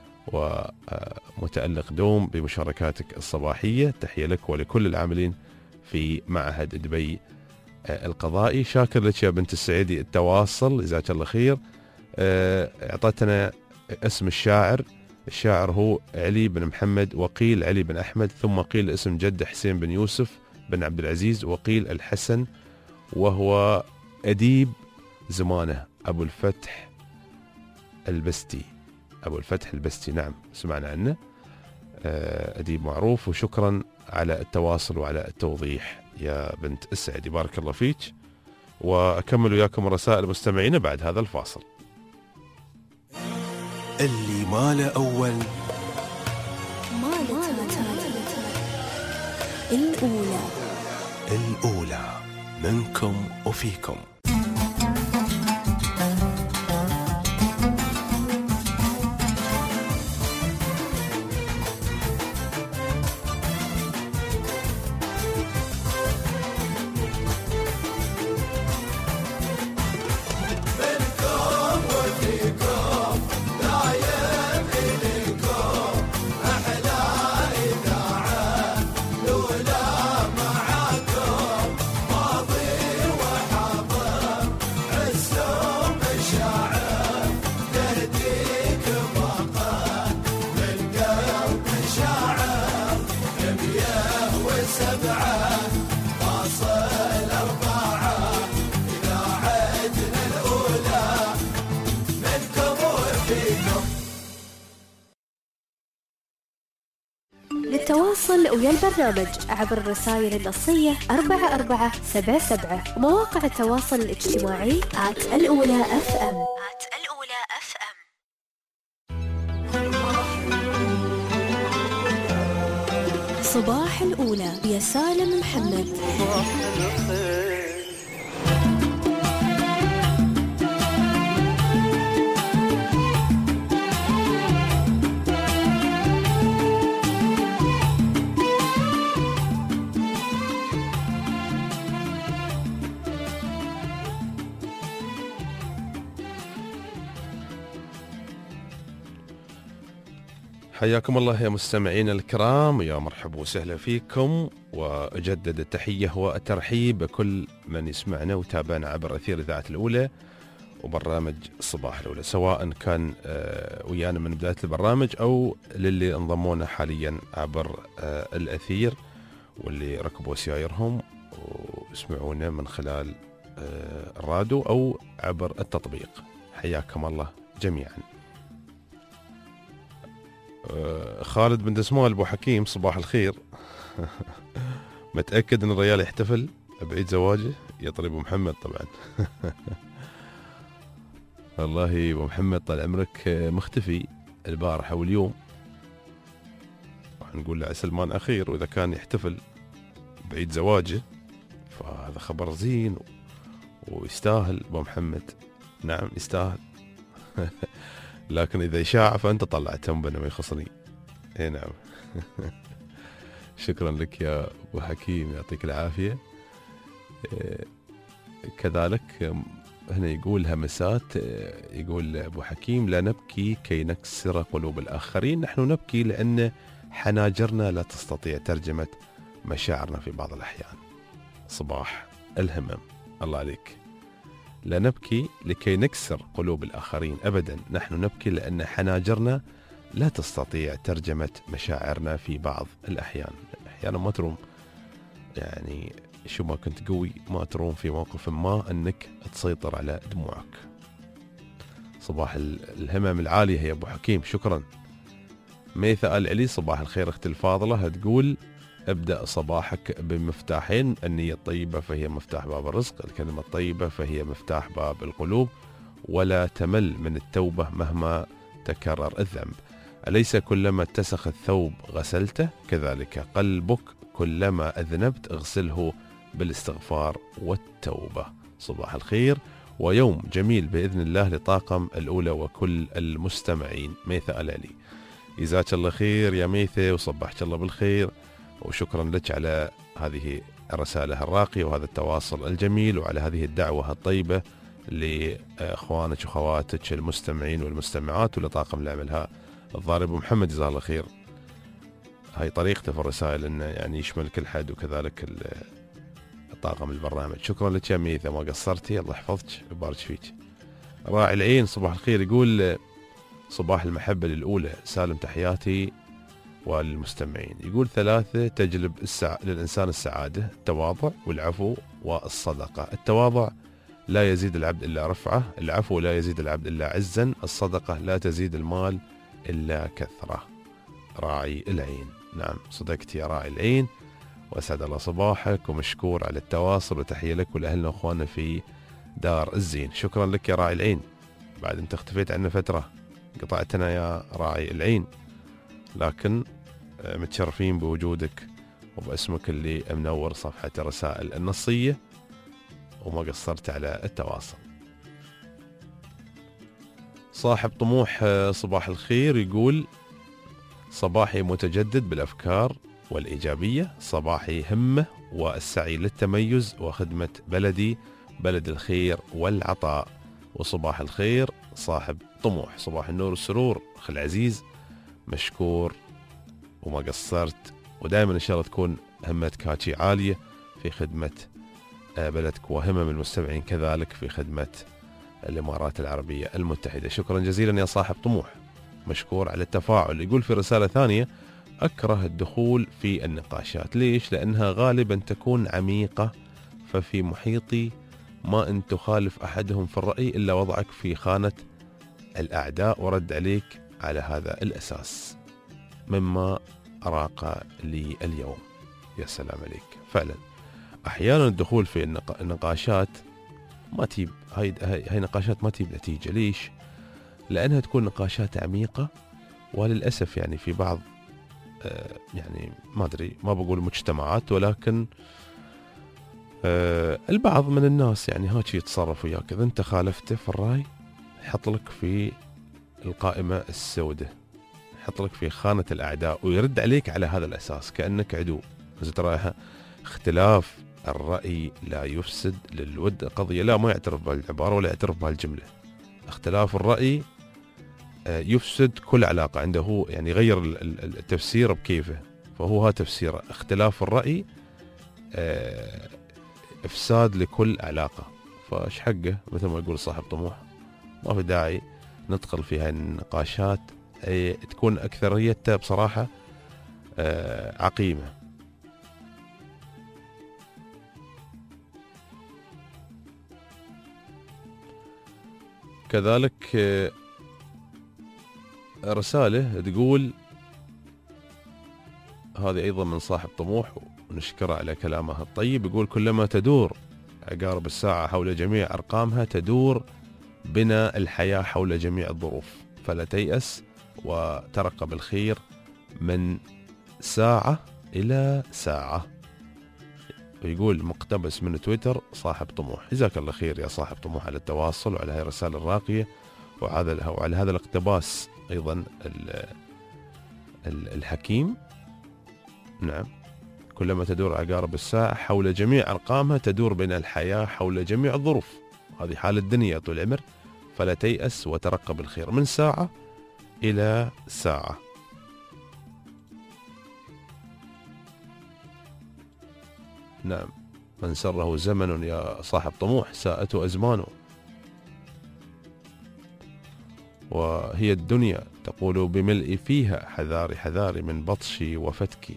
ومتألق دوم بمشاركاتك الصباحية. تحية لك ولكل العاملين في معهد دبي القضائي. شاكر لك يا بنت السعيدي التواصل، جزاك الله خير. اعطتنا اسم الشاعر، الشاعر هو علي بن محمد، وقيل علي بن أحمد، ثم قيل اسم جد حسين بن يوسف بن عبد العزيز، وقيل الحسن، وهو أديب زمانه أبو الفتح البستي. أبو الفتح البستي، نعم سمعنا عنه، أديب معروف. وشكرا على التواصل وعلى التوضيح يا بنت السعدي، بارك الله فيك. وأكمل وياكم رسائل مستمعينا بعد هذا الفاصل. اللي ماله أول ماله الأولى الأولى منكم وفيكم. للتواصل ويا البرنامج عبر الرسائل النصية أربعة أربعة سبعة سبعة ومواقع التواصل الاجتماعي آت الأولى أف أم آت الأولى أف أم. صباح الأولى يا سالم محمد. حياكم الله يا مستمعين الكرام، يا مرحبا وسهلا فيكم، وأجدد التحية والترحيب بكل من يسمعنا وتابعنا عبر أثير إذاعة الأولى وبرنامج الصباح الأولى، سواء كان ويانا من بداية البرنامج أو للي انضمونا حاليا عبر الأثير واللي ركبوا سيايرهم ويسمعونا من خلال الراديو أو عبر التطبيق. حياكم الله جميعا. خالد بن دسمال أبو حكيم، صباح الخير. متأكد أن الرجال يحتفل بعيد زواجه؟ يطلب أبو محمد طبعا. والله أبو محمد طال عمرك مختفي البارحة واليوم، نقول له عسى المان أخير، وإذا كان يحتفل بعيد زواجه فهذا خبر زين ويستاهل أبو محمد. نعم يستاهل. لكن إذا إشاعة فأنت طلعت بنا ما يخصني. إيه نعم. شكرا لك يا أبو حكيم، يعطيك العافية. إيه كذلك هنا يقول همسات، يقول أبو حكيم: لا نبكي كي نكسر قلوب الآخرين، نحن نبكي لأن حناجرنا لا تستطيع ترجمة مشاعرنا في بعض الأحيان. صباح الهمم، الله عليك. لا نبكي لكي نكسر قلوب الآخرين أبدا، نحن نبكي لأن حناجرنا لا تستطيع ترجمة مشاعرنا في بعض الأحيان. أحيانا ما تروم، يعني شو ما كنت قوي ما تروم في موقف ما أنك تسيطر على دموعك. صباح الهمم العالية يا أبو حكيم، شكرا. ميثا آل علي، صباح الخير أختي الفاضلة، هتقول: ابدأ صباحك بمفتاحين، النية الطيبة فهي مفتاح باب الرزق، الكلمة الطيبة فهي مفتاح باب القلوب، ولا تمل من التوبة مهما تكرر الذنب. أليس كلما اتسخ الثوب غسلته، كذلك قلبك كلما أذنبت اغسله بالاستغفار والتوبة. صباح الخير ويوم جميل بإذن الله لطاقم الأولى وكل المستمعين. ميثا آل علي، جزاك الله خير يا ميثا وصبحك الله بالخير، وشكرا لك على هذه الرسالة الراقية وهذا التواصل الجميل وعلى هذه الدعوة الطيبة لأخوانك وأخواتك المستمعين والمستمعات ولطاقم العمل الضارب محمد، جزاه الله خير. هاي طريقته في الرسائل انه يعني يشمل كل حد وكذلك طاقم البرنامج. شكرا لك يا ميثا، ما قصرتي، الله يحفظك ويبارك فيك. راعي العين، صباح الخير، يقول: صباح المحبة للأولى، سالم تحياتي والمستمعين. يقول: ثلاثة تجلب السع... للإنسان السعادة: التواضع والعفو والصدقة. التواضع لا يزيد العبد إلا رفعة، العفو لا يزيد العبد إلا عزا، الصدقة لا تزيد المال إلا كثرة. راعي العين. نعم صدقت يا راعي العين، وأسعد الله صباحك، ومشكور على التواصل، وتحية لك ولأهلنا وأخواننا في دار الزين. شكرا لك يا راعي العين، بعد أنت اختفيت عنا فترة، قطعتنا يا راعي العين، لكن متشرفين بوجودك وباسمك اللي منور صفحة الرسائل النصية، وما قصرت على التواصل. صاحب طموح صباح الخير يقول: صباحي متجدد بالأفكار والإيجابية، صباحي همة والسعي للتميز وخدمة بلدي بلد الخير والعطاء، وصباح الخير صاحب طموح. صباح النور والسرور أخي العزيز، مشكور وما قصرت، ودائما إن شاء الله تكون همتك هاتشي عالية في خدمة بلدك، وهمم المستمعين كذلك في خدمة الإمارات العربية المتحدة. شكرا جزيلا يا صاحب طموح، مشكور على التفاعل. يقول في رسالة ثانية: أكره الدخول في النقاشات. ليش؟ لأنها غالبا تكون عميقة، ففي محيطي ما أن تخالف أحدهم في الرأي إلا وضعك في خانة الأعداء ورد عليك على هذا الأساس، مما أراق لي اليوم. يا سلام عليك. فعلا أحيانا الدخول في النقاشات ما تجيب، هاي هاي نقاشات ما تجيب نتيجة. ليش؟ لأنها تكون نقاشات عميقة، وللأسف يعني في بعض آه يعني ما أدري، ما بقول مجتمعات، ولكن آه البعض من الناس يعني هاك يتصرف وياك، إذا أنت خالفته في الرأي يحط لك في القائمة السوداء، يحط لك في خانة الأعداء، ويرد عليك على هذا الأساس كأنك عدو. إذا ترى اختلاف الرأي لا يفسد للود قضية، لا ما يعترف بهالعبارة ولا يعترف بهالجملة. اختلاف الرأي يفسد كل علاقة عنده، هو يعني يغير التفسير بكيفه، فهو ها تفسيره. اختلاف الرأي افساد لكل علاقة، فايش حقه مثل ما يقول صاحب طموح. ما في داعي ندخل في هاي النقاشات، تكون أكثريتها بصراحة عقيمة. كذلك رسالة تقول، هذه أيضا من صاحب طموح ونشكره على كلامها الطيب، يقول: كلما تدور عقارب الساعة حول جميع أرقامها تدور بنا الحياة حول جميع الظروف، فلا تيأس وترقب الخير من ساعة إلى ساعة. ويقول مقتبس من تويتر صاحب طموح. جزاك الله خير يا صاحب طموح على التواصل وعلى هذه الرسالة الراقية وعلى هذا الاقتباس أيضا الحكيم. نعم، كلما تدور عقارب الساعة حول جميع أرقامها تدور بين الحياة حول جميع الظروف، هذه حال الدنيا طول العمر، فلا تيأس وترقب الخير من ساعة إلى ساعة. نعم، من سره زمن يا صاحب طموح ساءته أزمانه، وهي الدنيا تقول بملء فيها حذاري حذاري من بطشي وفتكي.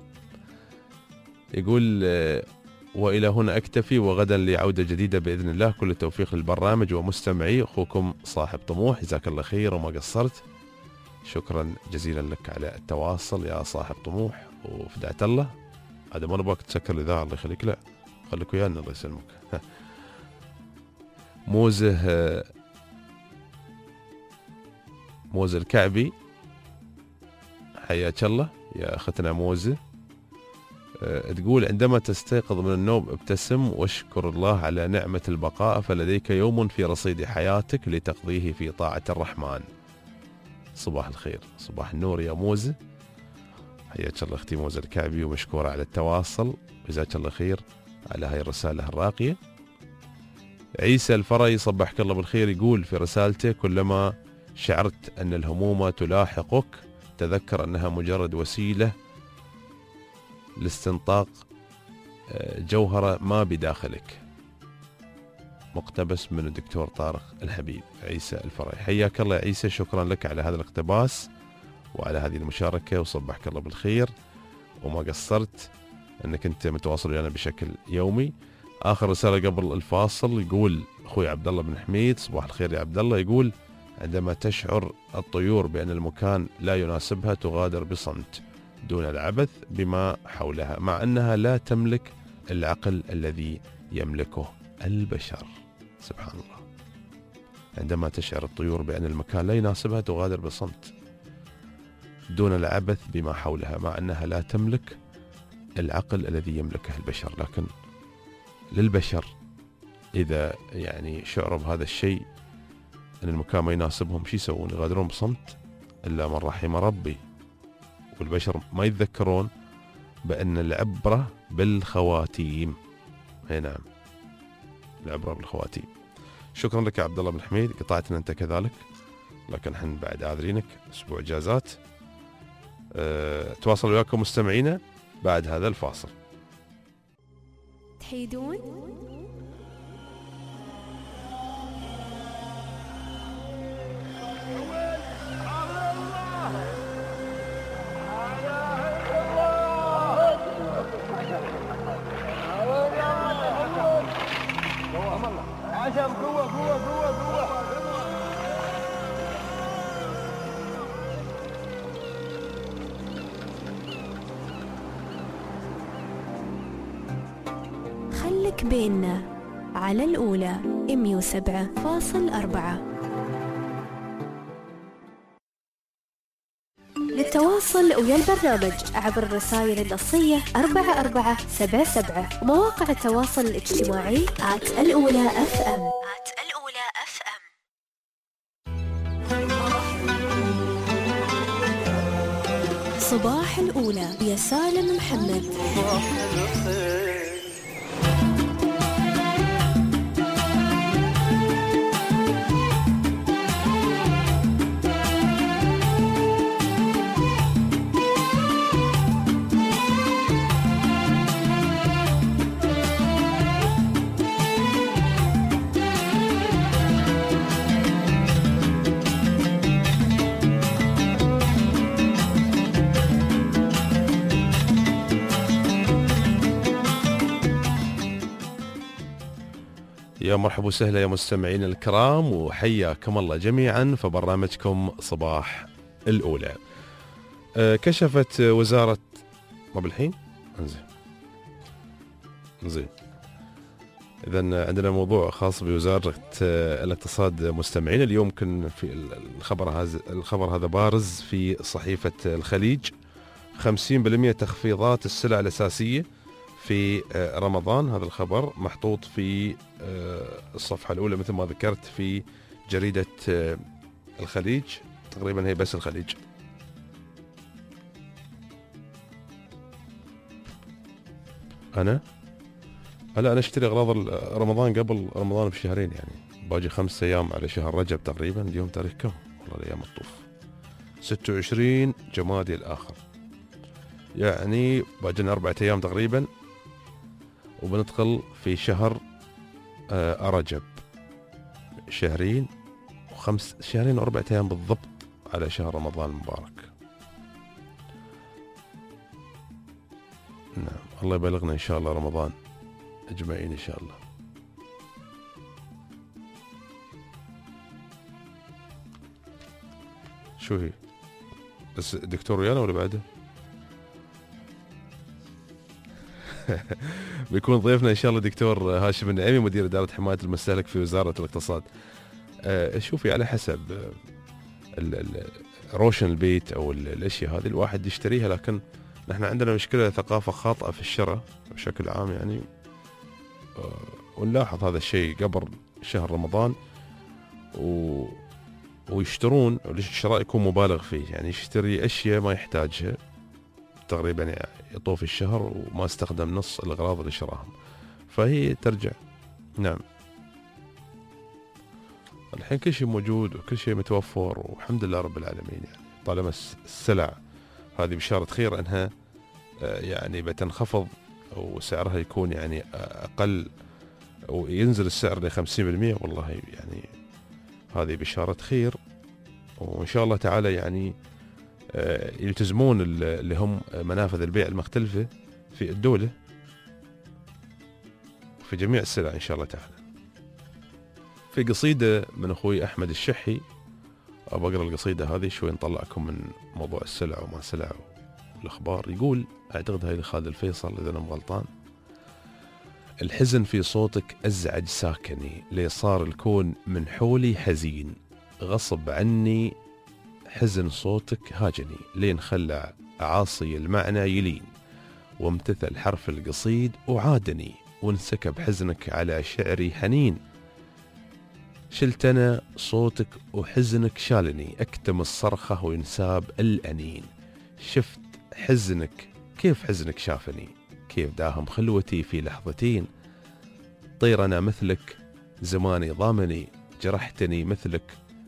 يقول: وإلى هنا أكتفي، وغدا لي عودة جديدة بإذن الله. كل التوفيق للبرنامج ومستمعي، أخوكم صاحب طموح. جزاك الله خير وما قصرت، شكرا جزيلا لك على التواصل يا صاحب طموح، وفدعت الله. هذا ما نبغاك تسكر الإذاعة الله يخليك، لا خليك ويانا الله يسلمك. موزه موزه الكعبي، حياك الله يا أختنا موزه. تقول: عندما تستيقظ من النوم ابتسم واشكر الله على نعمة البقاء، فلديك يوم في رصيد حياتك لتقضيه في طاعة الرحمن. صباح الخير، صباح النور يا موزة، حياك الله اختي موزة الكعبي، ومشكورة على التواصل، جزاك الله خير على هاي الرسالة الراقية. عيسى الفري صبحك الله بالخير، يقول في رسالته: كلما شعرت أن الهموم تلاحقك تذكر أنها مجرد وسيلة لاستنطاق جوهرة ما بداخلك. مقتبس من الدكتور طارق الحبيب. عيسى الفري، حياك الله يا عيسى، شكرا لك على هذا الاقتباس وعلى هذه المشاركة، وصبحك الله بالخير وما قصرت أنك أنت متواصل ويانا بشكل يومي. آخر رسالة قبل الفاصل يقول: اخوي عبد الله بن حميد، صباح الخير يا عبد الله، يقول عندما تشعر الطيور بأن المكان لا يناسبها تغادر بصمت دون العبث بما حولها، مع أنها لا تملك العقل الذي يملكه البشر. سبحان الله. عندما تشعر الطيور بأن المكان لا يناسبها تغادر بصمت دون العبث بما حولها، مع أنها لا تملك العقل الذي يملكه البشر. لكن للبشر إذا يعني شعروا بهذا الشيء أن المكان ما يناسبهم، شو يسوون؟ يغادرون بصمت إلا من رحم ربي. والبشر ما يتذكرون بأن العبرة بالخواتيم. هي نعم، العبرة بالخواتيم. شكرا لك يا عبد الله بن حميد، قطعتنا أنت كذلك، لكن احنا بعد عاذرينك، أسبوع إجازات. أه، تواصل وياكم مستمعينا بعد هذا الفاصل. تحيدون خلك بيننا على الأولى مية وسبعة فاصل أربعة. للتواصل ويا البرنامج عبر الرسائل النصية أربعة أربعة سبعة سبعة ومواقع التواصل الاجتماعي آت الأولى أف أم آت الأولى أف أم. صباح الأولى يا سالم محمد. يا مرحبا وسهلا يا مستمعين الكرام، وحياكم الله جميعا في برنامجكم صباح الأولى. أه كشفت وزارة ما بالحين انزين انزين إذا عندنا موضوع خاص بوزارة الاقتصاد مستمعين. اليوم كان في الخبر هذا الخبر هذا بارز في صحيفة الخليج. خمسين بالمئة تخفيضات السلع الأساسية في رمضان. هذا الخبر محطوط في الصفحة الأولى مثل ما ذكرت في جريدة الخليج، تقريبا هي بس الخليج. أنا هلا أنا أشتري أغراض رمضان قبل رمضان بشهرين، يعني باجي خمس أيام على شهر رجب تقريبا. اليوم تاريخ كم؟ والله الأيام الطوف ستة وعشرين جمادي الآخر، يعني باجينا أربعة أيام تقريبا وبندخل في شهر آه رجب. شهرين وخمس شهرين وأربعة أيام بالضبط على شهر رمضان المبارك. نعم، الله يبلغنا إن شاء الله رمضان أجمعين إن شاء الله. شو هي؟ بس دكتور ويانا ولا بعده؟ بيكون ضيفنا إن شاء الله دكتور هاشم النعيمي، مدير إدارة حماية المستهلك في وزارة الاقتصاد. أه شوفي، على حسب روشن البيت أو الأشياء هذه الواحد يشتريها، لكن نحن عندنا مشكلة ثقافة خاطئة في الشراء بشكل عام يعني. أه ونلاحظ هذا الشيء قبل شهر رمضان و... ويشترون، الشراء يكون مبالغ فيه، يعني يشتري أشياء ما يحتاجها تقريبا، يعني يطوف الشهر وما استخدم نص الأغراض اللي شراهم، فهي ترجع. نعم، الحين كل شيء موجود وكل شيء متوفر والحمد لله رب العالمين. يعني طالما السلع هذه بشارة خير أنها يعني بتنخفض وسعرها يكون يعني أقل وينزل السعر ل خمسين بالمئة، والله يعني هذه بشارة خير، وإن شاء الله تعالى يعني يلتزمون اللي هم منافذ البيع المختلفة في الدولة في جميع السلع إن شاء الله تعالى. في قصيدة من أخوي أحمد الشحي، أبغى أقرأ القصيدة هذه شوي نطلعكم من موضوع السلع وما سلع والأخبار. يقول، أعتقد هاي لخالد الفيصل إذا أنا مغلطان: الحزن في صوتك أزعج ساكني، لي صار الكون من حولي حزين، غصب عني حزن صوتك هاجني، لين خلى عاصي المعنى يلين، وامتثل حرف القصيد وعادني، وانسكب حزنك على شعري حنين، شلت أنا صوتك وحزنك شالني، أكتم الصرخة وينساب الأنين، شفت حزنك كيف حزنك شافني، كيف داهم خلوتي في لحظتين، طير أنا مثلك زماني ضامني، جرحتني مثلك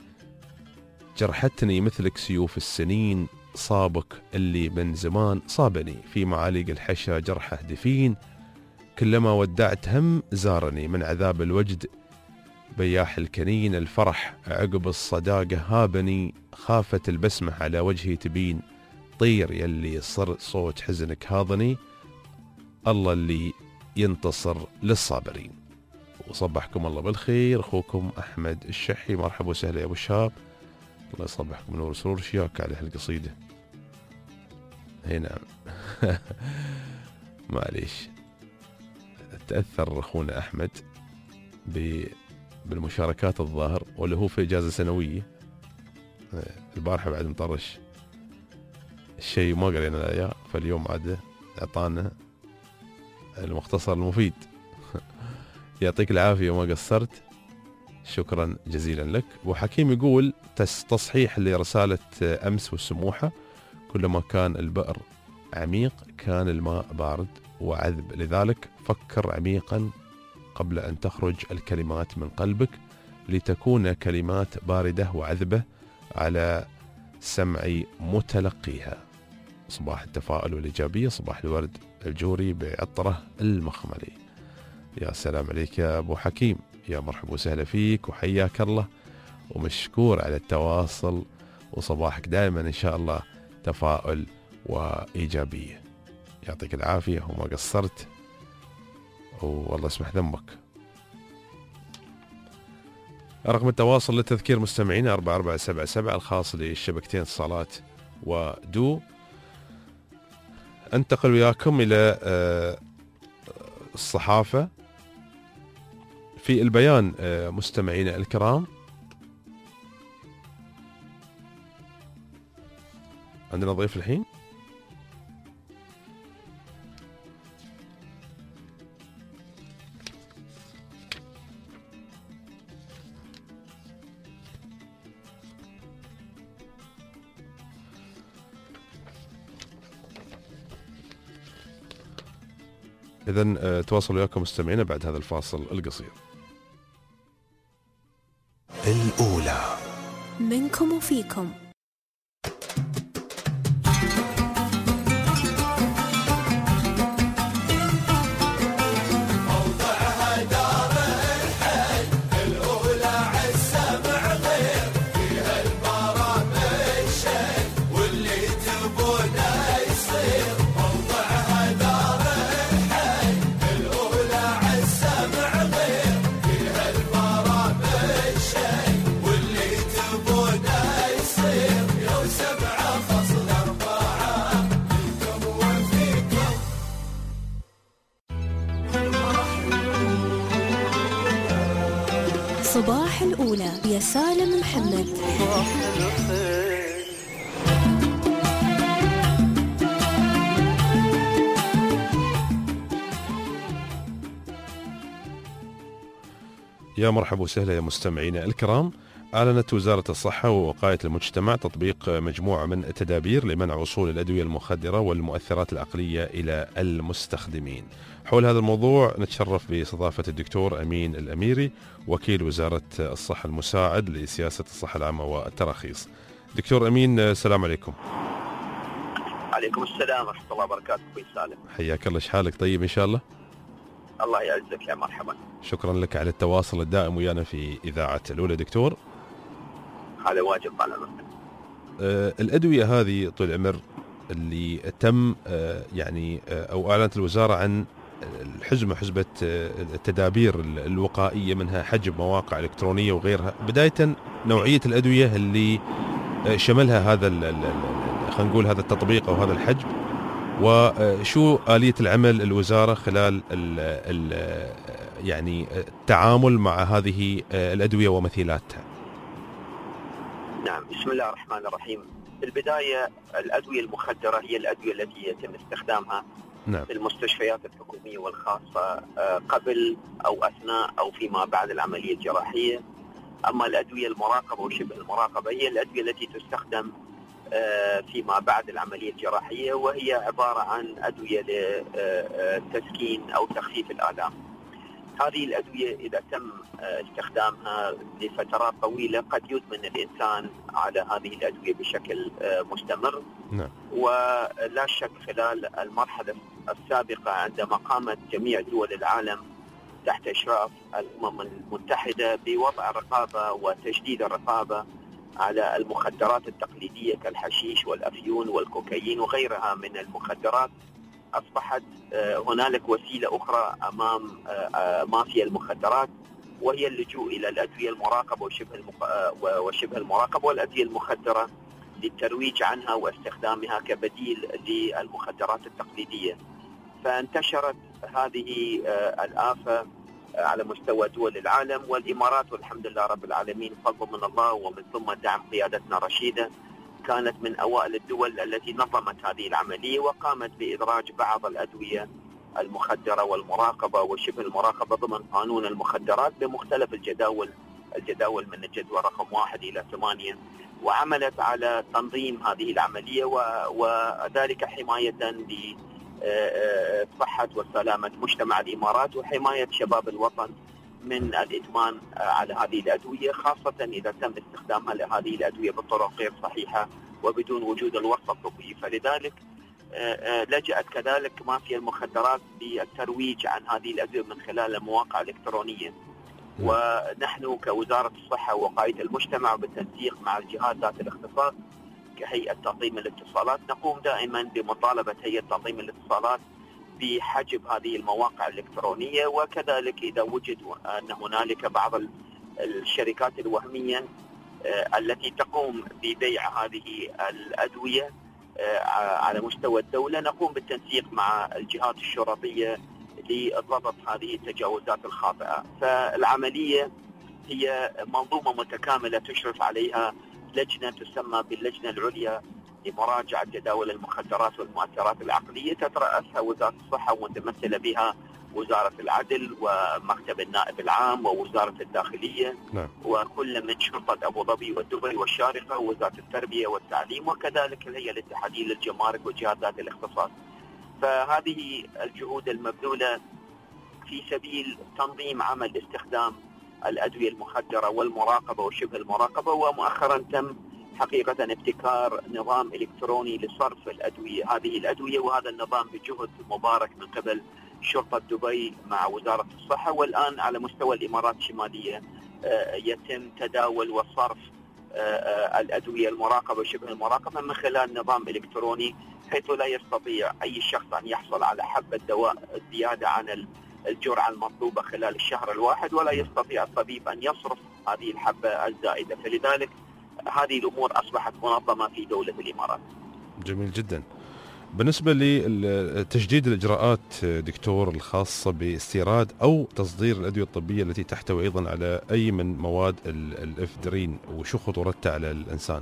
جرحتني مثلك سيوف السنين، صابك اللي من زمان صابني، في معاليق الحشا جرحه دفين، كلما ودعت هم زارني، من عذاب الوجد بياح الكنين، الفرح عقب الصداقة هابني، خافت البسمة على وجهي تبين، طير يلي صر صوت حزنك هاضني، الله اللي ينتصر للصابرين. وصبحكم الله بالخير، أخوكم أحمد الشحي. مرحبا وسهلا يا أبو الشاب، الله يصبحكم نور سرور شياك على هالقصيدة. هنا معليش، تأثر أخونا أحمد بالمشاركات الظاهر، ولا هو في إجازة سنوية. البارحة بعد مطرش الشيء ما قرينا إياه، فاليوم عاد أعطانا المختصر المفيد. يعطيك العافية وما قصرت، شكرا جزيلا لك. أبو حكيم يقول تصحيح لرسالة أمس والسموحة: كلما كان البئر عميق كان الماء بارد وعذب، لذلك فكر عميقا قبل أن تخرج الكلمات من قلبك، لتكون كلمات باردة وعذبة على سمع متلقيها. صباح التفاؤل والإيجابية، صباح الورد الجوري بعطرة المخملي. يا سلام عليك يا أبو حكيم، يا مرحبا وسهلا فيك وحياك الله، ومشكور على التواصل، وصباحك دائما إن شاء الله تفاؤل وإيجابية. يعطيك العافية وما قصرت، والله يسمح ذنبك. رقم التواصل للتذكير مستمعين أربعة أربعة سبعة سبعة الخاص للشبكتين اتصالات ودو. انتقل وياكم إلى الصحافة. في البيان مستمعين الكرام، عندنا ضيف الحين. إذن تواصلوا وياكم مستمعين بعد هذا الفاصل القصير. الأولى منكم وفيكم. صباح الأولى يا سالم محمد. يا مرحبا وسهلا يا مستمعينا الكرام. أعلنت وزارة الصحة ووقاية المجتمع تطبيق مجموعة من التدابير لمنع وصول الأدوية المخدرة والمؤثرات العقلية إلى المستخدمين. حول هذا الموضوع نتشرف باستضافة الدكتور أمين الأميري، وكيل وزارة الصحة المساعد لسياسة الصحة العامة والتراخيص. دكتور أمين، السلام عليكم. عليكم السلام ورحمة الله وبركاته. أخوي سالم، حياك الله، شحالك؟ طيب إن شاء الله. الله يعزك، يا مرحبا. شكرا لك على التواصل الدائم ويانا في إذاعة الأولى دكتور. هذا واجب على المسلم. آه الأدوية هذه طول العمر اللي تم آه يعني آه أو أعلنت الوزارة عن الحزمة حزبة التدابير الوقائية، منها حجب مواقع إلكترونية وغيرها. بداية نوعية الأدوية اللي شملها هذا خلينا نقول هذا التطبيق أو هذا الحجب، وشو آلية العمل الوزارة خلال ال ال يعني التعامل مع هذه الأدوية ومثيلاتها. نعم، بسم الله الرحمن الرحيم. في البداية الأدوية المخدرة هي الأدوية التي يتم استخدامها نعم. في المستشفيات الحكومية والخاصة قبل أو أثناء أو فيما بعد العملية الجراحية. أما الأدوية المراقبة وشبه المراقبة هي الأدوية التي تستخدم فيما بعد العملية الجراحية، وهي عبارة عن أدوية لتسكين أو تخفيف الآلام. هذه الأدوية إذا تم استخدامها لفترات طويلة قد يدمن الإنسان على هذه الأدوية بشكل مستمر نعم. ولا شك خلال المرحلة السابقة عندما قامت جميع دول العالم تحت إشراف الأمم المتحدة بوضع رقابة وتشديد الرقابة على المخدرات التقليدية كالحشيش والأفيون والكوكايين وغيرها من المخدرات، أصبحت هنالك وسيلة أخرى أمام مافيا المخدرات، وهي اللجوء إلى الأدوية المراقبة وشبه وشبه المراقبة والأدوية المخدرة للترويج عنها واستخدامها كبديل للمخدرات التقليدية. فانتشرت هذه الآفة على مستوى دول العالم، والإمارات والحمد لله رب العالمين فضل من الله ومن ثم دعم قيادتنا رشيدة كانت من أوائل الدول التي نظمت هذه العملية وقامت بإدراج بعض الأدوية المخدرة والمراقبة وشبه المراقبة ضمن قانون المخدرات بمختلف الجداول الجداول من الجدول رقم واحد إلى ثمانية، وعملت على تنظيم هذه العملية وذلك حماية بصحة وسلامة مجتمع الإمارات وحماية شباب الوطن من الإدمان على هذه الأدوية، خاصة إذا تم استخدامها لهذه الأدوية بطرق غير صحيحة وبدون وجود الوصفة الطبية. فلذلك لجأت كذلك مافيا المخدرات بالترويج عن هذه الأدوية من خلال المواقع الإلكترونية. ونحن كوزارة الصحة ووقاية المجتمع بالتنسيق مع الجهات ذات الاختصاص كهيئة تنظيم الاتصالات نقوم دائما بمطالبة هيئة تنظيم الاتصالات بحجب هذه المواقع الإلكترونية، وكذلك إذا وجد أن هنالك بعض الشركات الوهمية التي تقوم ببيع هذه الأدوية على مستوى الدولة نقوم بالتنسيق مع الجهات الشرطية لضبط هذه التجاوزات الخاطئة. فالعملية هي منظومة متكاملة تشرف عليها لجنة تسمى باللجنة العليا لمراجعة جداول المخدرات والمؤثرات العقلية تترأسها وزارة الصحة ومتمثلة بها وزارة العدل ومكتب النائب العام ووزارة الداخلية نعم. وكل من شرطة أبو ظبي والدبي والشارقة ووزارة التربية والتعليم وكذلك الهيئة الاتحادية للجمارك وجهات ذات الاختصاص. فهذه الجهود المبذولة في سبيل تنظيم عمل استخدام الأدوية المخدرة والمراقبة وشبه المراقبة، ومؤخرا تم حقيقة ابتكار نظام إلكتروني لصرف الأدوية هذه الأدوية، وهذا النظام بجهد مبارك من قبل شرطة دبي مع وزارة الصحة، والآن على مستوى الإمارات الشمالية يتم تداول وصرف الأدوية المراقبة وشبه المراقبة من خلال نظام إلكتروني حيث لا يستطيع أي شخص أن يحصل على حبة دواء زيادة عن الجرعة المطلوبة خلال الشهر الواحد، ولا يستطيع الطبيب أن يصرف هذه الحبة الزائدة. فلذلك هذه الأمور أصبحت منظمة في دولة الإمارات. جميل جدا. بالنسبة لتجديد الإجراءات دكتور الخاصة باستيراد أو تصدير الأدوية الطبية التي تحتوي أيضا على أي من مواد الإفدرين وشو خطورتها على الإنسان؟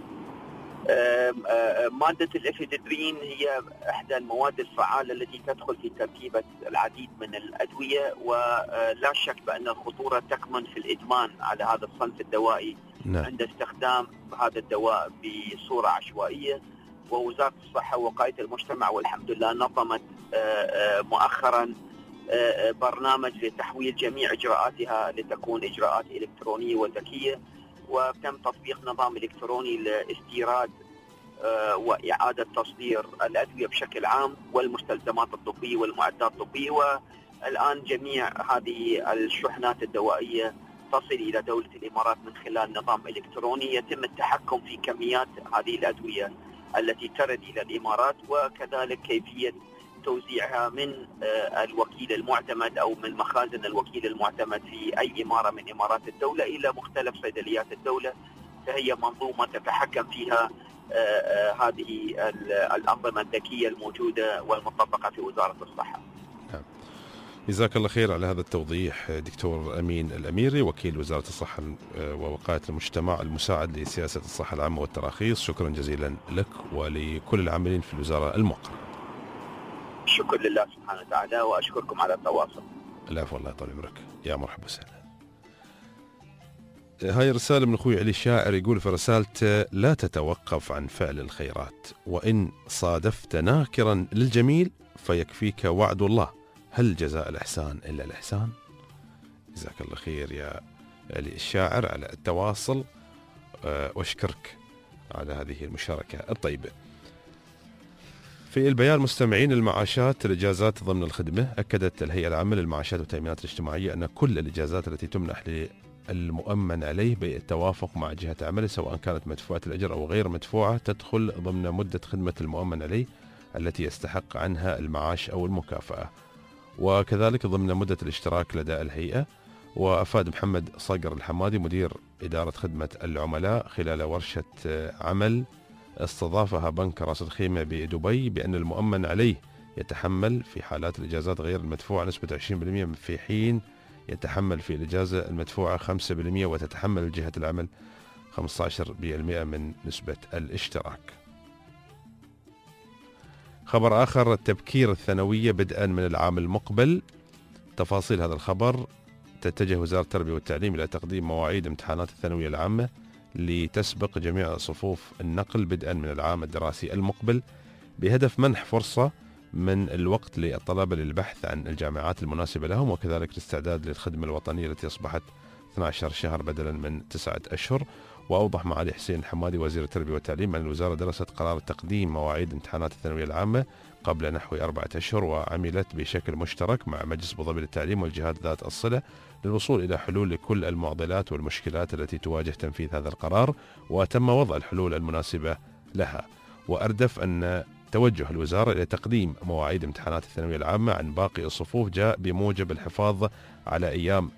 مادة الإفدرين هي إحدى المواد الفعالة التي تدخل في تركيبة العديد من الأدوية، ولا شك بأن الخطورة تكمن في الإدمان على هذا الصنف الدوائي نعم. عند استخدام هذا الدواء بصورة عشوائية. ووزارة الصحة ووقاية المجتمع والحمد لله نظمت مؤخرا برنامج لتحويل جميع إجراءاتها لتكون إجراءات إلكترونية وذكية، وتم تطبيق نظام إلكتروني لاستيراد وإعادة تصدير الأدوية بشكل عام والمستلزمات الطبية والمعدات الطبية. والآن جميع هذه الشحنات الدوائية تصل إلى دولة الإمارات من خلال نظام إلكتروني يتم التحكم في كميات هذه الأدوية التي ترد إلى الإمارات، وكذلك كيفية توزيعها من الوكيل المعتمد أو من مخازن الوكيل المعتمد في أي إمارة من إمارات الدولة إلى مختلف صيدليات الدولة. فهي منظومة تتحكم فيها هذه الأنظمة الذكية الموجودة والمطبقة في وزارة الصحة. جزاك الله خير على هذا التوضيح دكتور أمين الأميري، وكيل وزارة الصحة ووقاية المجتمع المساعد لسياسة الصحة العامة والتراخيص. شكرا جزيلا لك ولكل العاملين في الوزارة الموقرة. شكر لله سبحانه وتعالى وأشكركم على التواصل. العفو، الله يطول عمرك، يا مرحبا وسهلا. هاي رسالة من أخوي علي الشاعر، يقول في رسالته: لا تتوقف عن فعل الخيرات، وإن صادفت ناكرا للجميل فيكفيك وعد الله، هل جزاء الإحسان إلا الإحسان؟ جزاك الله خير يا علي الشاعر على التواصل، واشكرك على هذه المشاركة الطيبة. في البيان مستمعين، المعاشات الإجازات ضمن الخدمة، أكدت الهيئة العامة للمعاشات والتأمينات الاجتماعية أن كل الإجازات التي تمنح للمؤمن عليه بالتوافق مع جهة عمله سواء كانت مدفوعة الأجر أو غير مدفوعة تدخل ضمن مدة خدمة المؤمن عليه التي يستحق عنها المعاش أو المكافأة، وكذلك ضمن مدة الاشتراك لدى الهيئة. وأفاد محمد صقر الحمادي مدير إدارة خدمة العملاء خلال ورشة عمل استضافها بنك رأس الخيمة بدبي بأن المؤمن عليه يتحمل في حالات الإجازات غير المدفوعة نسبة عشرين بالمئة، في حين يتحمل في الإجازة المدفوعة خمسة بالمئة، وتتحمل جهة العمل خمسة عشر بالمئة من نسبة الاشتراك. خبر آخر: التبكير الثانوية بدءا من العام المقبل. تفاصيل هذا الخبر: تتجه وزارة التربية والتعليم إلى تقديم مواعيد امتحانات الثانوية العامة لتسبق جميع صفوف النقل بدءا من العام الدراسي المقبل، بهدف منح فرصة من الوقت للطلبة للبحث عن الجامعات المناسبة لهم، وكذلك الاستعداد للخدمة الوطنية التي أصبحت اثني عشر شهر بدلا من تسعة أشهر. وأوضح معالي حسين الحمادي وزير التربية والتعليم أن الوزارة درست قرار تقديم مواعيد امتحانات الثانوية العامة قبل نحو أربعة أشهر، وعملت بشكل مشترك مع مجلس أبو ظبي للتعليم والجهات ذات الصلة للوصول إلى حلول لكل المعضلات والمشكلات التي تواجه تنفيذ هذا القرار، وتم وضع الحلول المناسبة لها. وأردف أن توجه الوزارة إلى تقديم مواعيد امتحانات الثانوية العامة عن باقي الصفوف جاء بموجب الحفاظ على أيام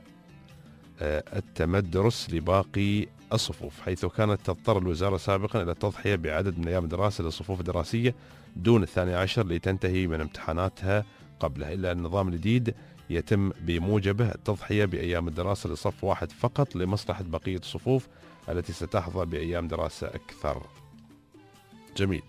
التمدرس لباقي الصفوف، حيث كانت تضطر الوزارة سابقا إلى التضحية بعدد من أيام الدراسة للصفوف الدراسية دون الثاني عشر لتنتهي من امتحاناتها قبلها، إلا أن النظام الجديد يتم بموجبه التضحية بأيام الدراسة لصف واحد فقط لمصلحة بقية الصفوف التي ستحظى بأيام دراسة أكثر. جميل.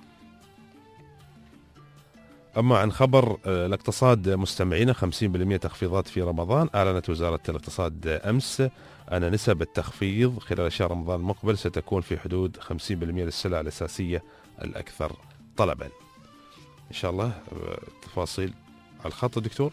أما عن خبر الاقتصاد مستمعينا، خمسين بالمئة تخفيضات في رمضان. أعلنت وزارة الاقتصاد أمس أن نسب التخفيض خلال شهر رمضان المقبل ستكون في حدود خمسين بالمئة للسلع الأساسية الأكثر طلبا. إن شاء الله تفاصيل على الخط دكتور.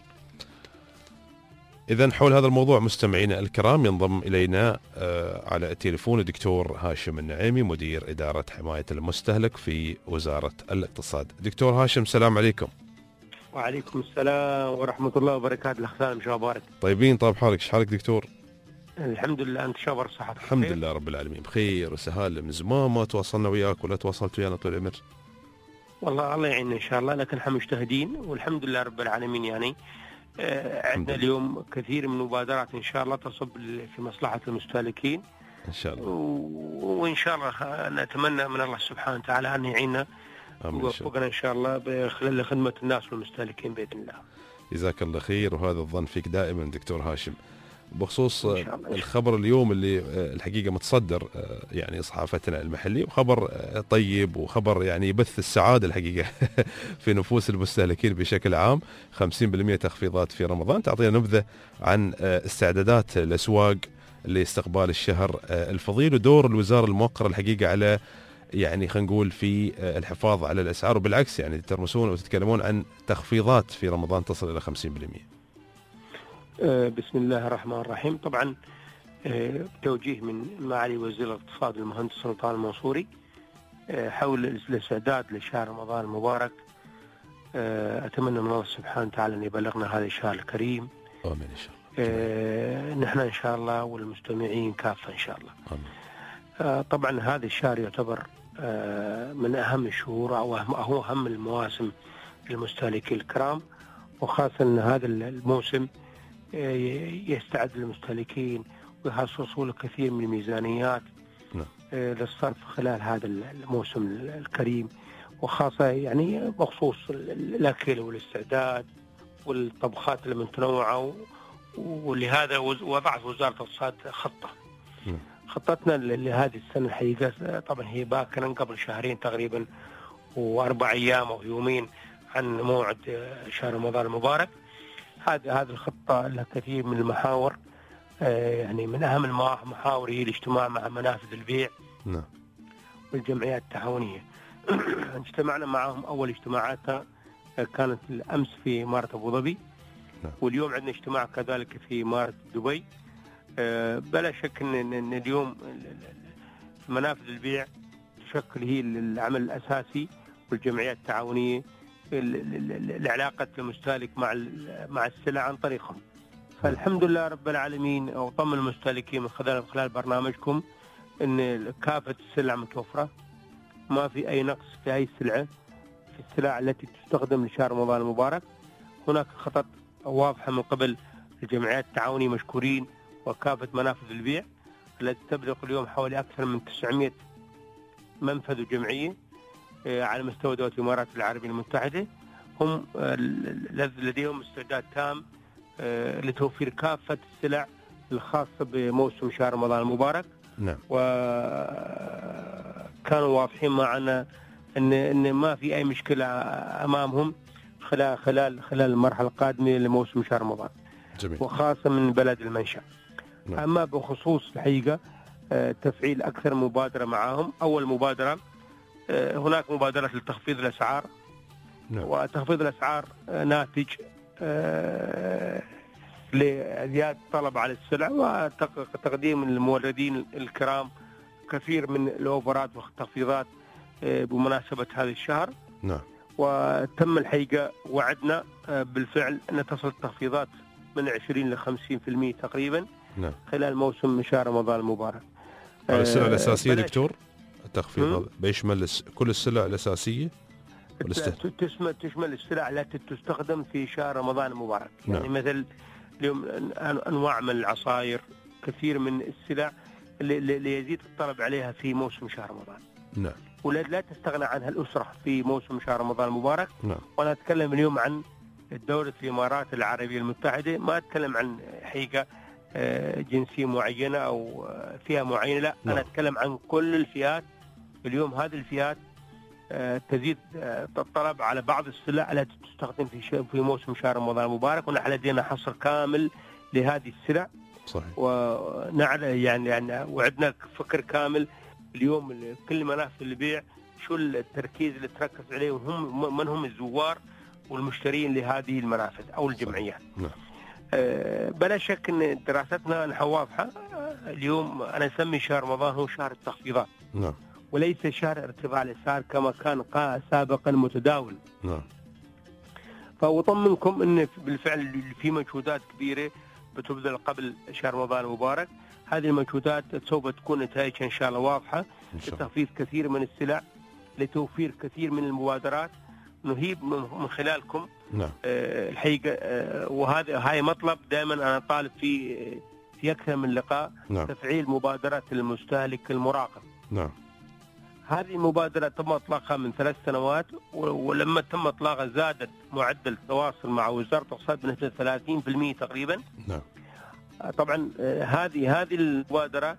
إذن حول هذا الموضوع مستمعينا الكرام ينضم إلينا على التليفون الدكتور هاشم النعيمي مدير إدارة حماية المستهلك في وزارة الاقتصاد. دكتور هاشم، السلام عليكم. وعليكم السلام ورحمة الله وبركاته. الأخ سالم، شو أخبارك؟ طيبين، طيب حالك؟ ايش حالك دكتور؟ الحمد لله، أنت شو أخبار صحتك؟ الحمد لله رب العالمين بخير وسهال. من زمان ما تواصلنا وياك ولا تواصلت ويانا طول العمر. والله الله يعيننا إن شاء الله، لكن احنا مجتهدين والحمد لله رب العالمين. يعني آه عندنا اليوم كثير من المبادرات إن شاء الله تصب في مصلحة المستهلكين إن شاء الله، وإن شاء الله نتمنى من الله سبحانه وتعالى أن يعيننا ويوفقنا إن شاء الله بخلال خدمة الناس والمستهلكين بإذن الله. جزاك الله خير، وهذا الظن فيك دائما دكتور هاشم. بخصوص الخبر اليوم اللي الحقيقة متصدر يعني صحافتنا المحلي، وخبر طيب وخبر يعني يبث السعادة الحقيقة في نفوس المستهلكين بشكل عام. خمسين بالمئة تخفيضات في رمضان. تعطينا نبذة عن استعدادات الأسواق لاستقبال الشهر الفضيل ودور الوزارة الموقرة الحقيقة على يعني خلينا نقول في الحفاظ على الأسعار، وبالعكس يعني ترمسون وتتكلمون عن تخفيضات في رمضان تصل إلى خمسين بالمئة. بسم الله الرحمن الرحيم. طبعا توجيه من معالي وزير الاقتصاد المهندس سلطان المنصوري حول الاستعداد لشهر رمضان المبارك. أتمنى من الله سبحانه وتعالى أن يبلغنا هذا الشهر الكريم. آمين إن شاء الله. نحن إن شاء الله والمستمعين كافة إن شاء الله. آمين. طبعا هذا الشهر يعتبر من أهم الشهور أو أهم المواسم المستهلكين الكرام، وخاصة أن هذا الموسم يستعد للمستهلكين ويخصصوا له كثير من الميزانيات للصرف خلال هذا الموسم الكريم، وخاصة يعني بخصوص الأكل والاستعداد والطبخات المتنوعة. ولهذا وضعت وزارة الاقتصاد خطة. خطتنا لهذه السنة الحقيقة طبعا هي باكرا قبل شهرين تقريبا وأربع أيام أو يومين عن موعد شهر رمضان المبارك. هذه هذه الخطة لها كثير من المحاور، يعني من أهم المحاور هي الاجتماع مع منافذ البيع نعم. والجمعيات التعاونية. اجتمعنا معهم، أول اجتماعاتها كانت الأمس في إمارة أبو ظبي، واليوم عندنا اجتماع كذلك في إمارة دبي. بلا شك أن اليوم منافذ البيع تشكل هي العمل الأساسي، والجمعيات التعاونية العلاقة المستهلك مع مع السلع عن طريقهم. فالحمد لله رب العالمين وطمن المستهلكين من خلال خلال برنامجكم ان كافة السلع متوفرة، ما في اي نقص في اي سلعة في السلع التي تستخدم لشهر رمضان المبارك. هناك خطط واضحة من قبل الجمعيات التعاونية مشكورين وكافة منافذ البيع التي تبلغ اليوم حوالي اكثر من تسعمائة منفذ وجمعية على مستوى دولة الإمارات العربية المتحدة. هم لديهم استعداد تام لتوفير كافة السلع الخاصة بموسم شهر رمضان المبارك. نعم. وكانوا واضحين معنا إن إن ما في أي مشكلة أمامهم خلال خلال خلال المرحلة القادمة لموسم شهر رمضان. جميل. وخاصة من بلد المنشأ. نعم. أما بخصوص الحقيقة تفعيل أكثر مبادرة معهم. أول مبادرة هناك مبادرة لتخفيض الأسعار. نعم. وتخفيض الأسعار ناتج لزيادة الطلب على السلع وتقديم الموردين الكرام كثير من الأوفرات والتخفيضات بمناسبة هذا الشهر. نعم. وتم الحقيقة وعدنا بالفعل أن تصل التخفيضات من عشرين إلى خمسين بالمئة تقريبا. نعم. خلال موسم شهر رمضان المبارك. على السلع الأساسية دكتور التخفيض هذا بيشمل كل السلع الأساسية؟ تشمل تشمل السلع التي تستخدم في شهر رمضان المبارك. نعم. يعني مثل اليوم أنواع من العصائر، كثير من السلع اللي يزيد الطلب عليها في موسم شهر رمضان. نعم. ولا لا تستغنى عنها الأسرة في موسم شهر رمضان المبارك. نعم. وأنا أتكلم اليوم عن دولة الإمارات العربية المتحدة، ما أتكلم عن حقيقة جنسية معينة أو فئة معينة، لا. نعم. أنا أتكلم عن كل الفئات. اليوم هذه الفئات تزيد الطلب على بعض السلع التي تستخدم في في موسم شهر رمضان المبارك، ونحن لدينا حصر كامل لهذه السلع. صحيح. ونعلم يعني يعني وعدنا فكر كامل اليوم كل منافذ البيع شو التركيز اللي تركز عليه، وهم من هم الزوار والمشترين لهذه المنافذ او الجمعيات. نعم. أه بلا شك ان دراستنا نحو واضحه. اليوم انا اسمي شهر رمضان هو شهر التخفيضات. نعم. وليس شهر ارتفاع الاسعار كما كان سابقا متداول. نعم. فأطمنكم ان بالفعل في مجهودات كبيره بتبذل قبل شهر رمضان المبارك. هذه المجهودات سوف تكون نتائجها ان شاء الله واضحه لتخفيض كثير من السلع، لتوفير كثير من المبادرات نهيب من خلالكم. نعم. آه الحقيقه آه وهذا هاي مطلب دائما انا طالب في في اكثر من لقاء. نعم. تفعيل مبادرات المستهلك المراقب. نعم. هذه المبادرة تم إطلاقها من ثلاث سنوات، ولما تم إطلاقها زادت معدل التواصل مع وزارة الاقتصاد بنسبة ثلاثين بالمئة تقريبا. نعم. طبعا هذه هذه المبادرة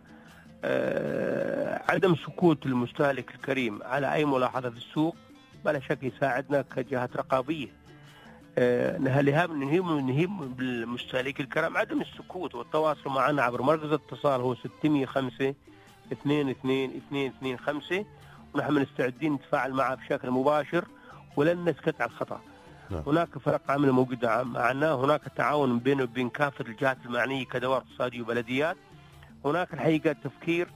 عدم سكوت المستهلك الكريم على أي ملاحظة في السوق بلا شك يساعدنا كجهات رقابية. نهيب نهيب بالمستهلك الكرام عدم السكوت والتواصل معنا عبر مركز الاتصال هو ستمئة وخمسة اثنين اثنين اثنين اثنين خمسة، ونحن مستعدين نتفاعل معه بشكل مباشر ولن نسكت على الخطأ. نعم. هناك فرق عمل موجودة معنا، هناك تعاون بين وبين كافة الجهات المعنية كدوائر اقتصادية وبلديات. هناك الحقيقة تفكير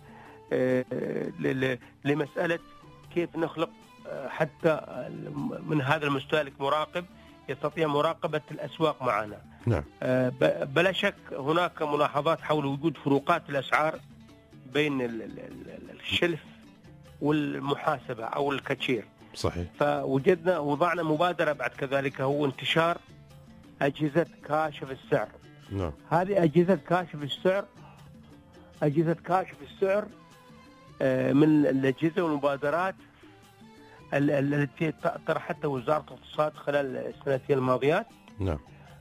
لمسألة كيف نخلق حتى من هذا المستهلك مراقب يستطيع مراقبة الأسواق معنا. نعم. بلا شك هناك ملاحظات حول وجود فروقات الأسعار بين الشلف والمحاسبة أو الكاشير. صحيح. فوجدنا وضعنا مبادرة بعد كذلك هو انتشار أجهزة كاشف السعر. نعم. هذه أجهزة كاشف السعر أجهزة كاشف السعر من الأجهزة والمبادرات التي طرحتها وزارة الاقتصاد خلال السنتين الماضيات. نعم.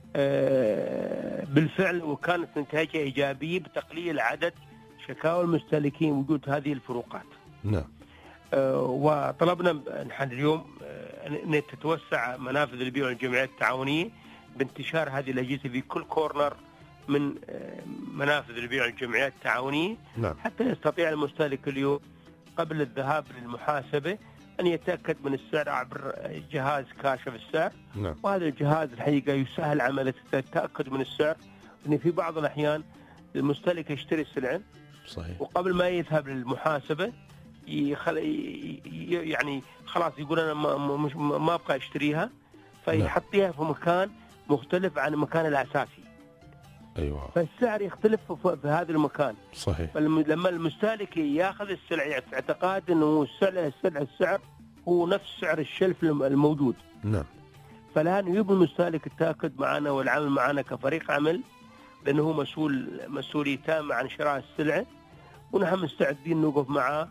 بالفعل وكانت نتائجها إيجابية بتقليل عدد شكاوى المستهلكين وجود هذه الفروقات. نعم. وطلبنا نحن اليوم أن تتوسع منافذ البيع والجمعيات التعاونية بانتشار هذه الأجهزة في كل كورنر من منافذ البيع والجمعيات التعاونية. نعم. حتى يستطيع المستهلك اليوم قبل الذهاب للمحاسبة أن يتأكد من السعر عبر جهاز كاشف السعر. نعم. وهذا الجهاز الحقيقة يسهل عملية التأكد من السعر، لأن في بعض الأحيان المستهلك يشتري السلعة صحيح وقبل ما يذهب للمحاسبة يخل... يعني خلاص يقول أنا ما, مش... ما أبقى أشتريها، فيحطيها في مكان مختلف عن المكان الأساسي. أيوة. فالسعر يختلف في هذا المكان. صحيح. فلما المستهلك ياخذ السلعة اعتقاد أنه السلع السلع السعر هو نفس سعر الشلف الموجود. نعم. فالآن يجب المستهلك التأكد معنا والعمل معنا كفريق عمل لأنه مسؤول مسؤولية تامة عن شراء السلعة، ونحن مستعدين نوقف معه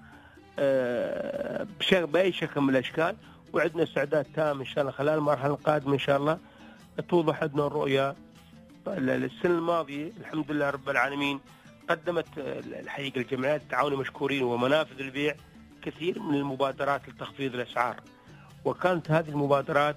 بأي شكل من الأشكال، وعندنا استعداد تام إن شاء الله خلال المرحلة القادمة إن شاء الله توضح عندنا الرؤية. السنة الماضية الحمد لله رب العالمين قدمت الحقيقة الجمعيات التعاونية مشكورين ومنافذ البيع كثير من المبادرات لتخفيض الأسعار، وكانت هذه المبادرات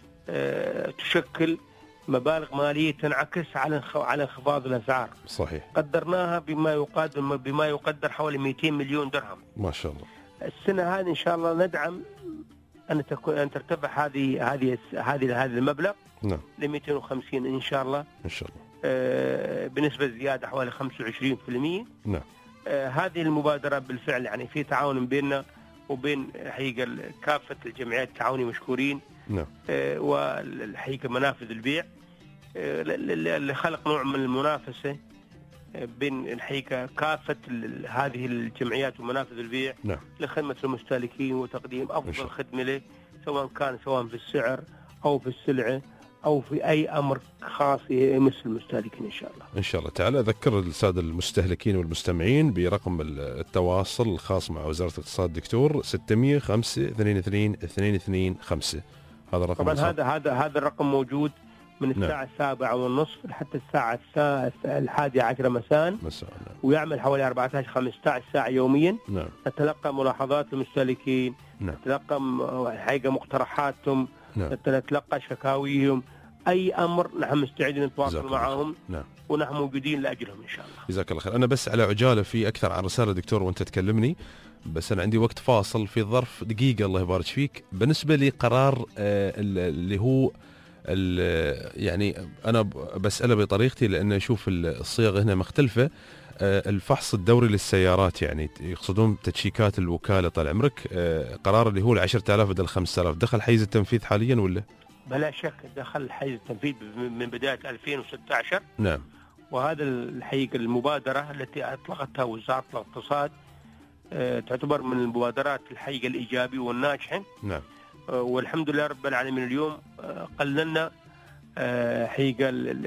تشكل مبالغ مالية تنعكس على على انخفاض الأسعار. صحيح. قدرناها بما يقدر بما يقدر حوالي مئتين مليون درهم. ما شاء الله. السنة هذه إن شاء الله ندعم أن تكون أن ترتفع هذه هذه هذه هذا المبلغ. نعم. ل مئتين وخمسين إن شاء الله. إن شاء الله. آه بنسبة زيادة حوالي خمسة وعشرين بالمئة. نعم. آه هذه المبادرة بالفعل يعني في تعاون بيننا وبين حقيقة كافة الجمعيات التعاونية مشكورين. نعم. آه والحقيقة منافذ البيع آه لخلق نوع من المنافسة بين الحقيقة كافة هذه الجمعيات ومنافذ البيع. نعم. لخدمة المستهلكين وتقديم أفضل خدمة له، سواء كان سواء في السعر أو في السلعة أو في أي أمر خاص يمس المستهلكين إن شاء الله. إن شاء الله تعالى. أذكر السادة المستهلكين والمستمعين برقم التواصل الخاص مع وزارة الاقتصاد دكتور ستمئة خمسة اثنين اثنين اثنين اثنين خمسة. هذا الرقم. طبعا هذا هذا هذا الرقم موجود من الساعة نعم. السابعة والنصف حتى الساعة الحادية عشرة مساء. مساء. نعم. ويعمل حوالي أربعة عشر خمسة عشر ساعة يوميا. نعم. نتلقى ملاحظات المستهلكين. نعم. نتلقى حقيقة مقترحاتهم. نعم. نتلقى شكاويهم، أي أمر نحن مستعدين نتواصل معهم. نعم. ونحن موجودين لأجلهم إن شاء الله. جزاك الله خير. أنا بس على عجالة في أكثر عن رسالة دكتور وأنت تكلمني، بس أنا عندي وقت فاصل في ظرف دقيقة الله يبارك فيك. بالنسبة لقرار آه اللي هو يعني أنا بسأله بطريقتي لأن أشوف الصيغ هنا مختلفة. آه الفحص الدوري للسيارات، يعني يقصدون تشيكات الوكالة طال عمرك. آه قرار اللي هو العشرة آلاف بدل خمسة آلاف دخل حيز التنفيذ حاليا ولا؟ بلا شك دخل حيز التنفيذ من بداية ألفين وستة عشر. نعم. وهذا الحقيقة المبادرة التي أطلقتها وزارة الاقتصاد أه تعتبر من المبادرات الحقيقة الإيجابية والناجحة. نعم. أه والحمد لله رب العالمين اليوم أه قللنا أه حقيقة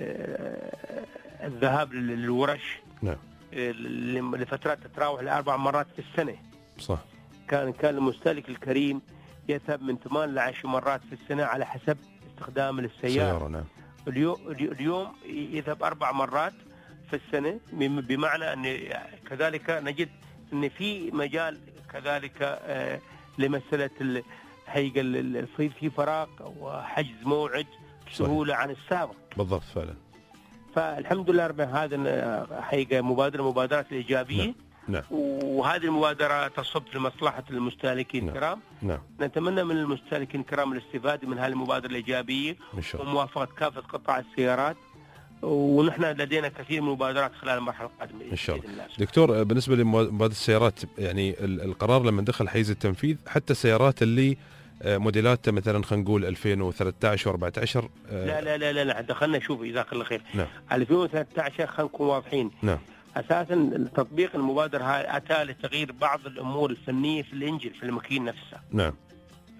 الذهاب للورش. نعم. لفترات تتراوح لأربع مرات في السنة. صح. كان كان المستهلك الكريم يذهب من ثمان لعشر مرات في السنة على حسب استخدام للسيارة. نعم. اليوم اليوم يذهب أربع مرات في السنة، بمعنى أن كذلك نجد أن في مجال كذلك آه لمسألة الحقيقة في في فراغ وحجز موعد سهولة عن السابق. بالضبط فعلا. فالحمد لله رب هذا حقيقة مبادرة مبادرات الإيجابية. نعم. نعم. وهذه المبادرة تصب في مصلحة المستهلكين الكرام. نعم. نعم. نتمنى من المستهلكين الكرام الاستفادة من هذه المبادرة الإيجابية وموافقة كافة قطاع السيارات، ونحن لدينا كثير من المبادرات خلال المرحلة القادمة إن شاء الله. دكتور بالنسبة لمبادرة السيارات، يعني القرار لما دخل حيز التنفيذ حتى السيارات اللي موديلات مثلا خلينا نقول ألفين وثلاثة عشر وأربعة عشر. لا لا لا لا دخلنا شوف جزاك الله خير. نعم. ألفين وثلاثة عشر خلينا نكون واضحين. نعم. أساسا تطبيق المبادرة أتى لتغيير بعض الأمور الفنية في الإنجن في الماكينة نفسها. نعم.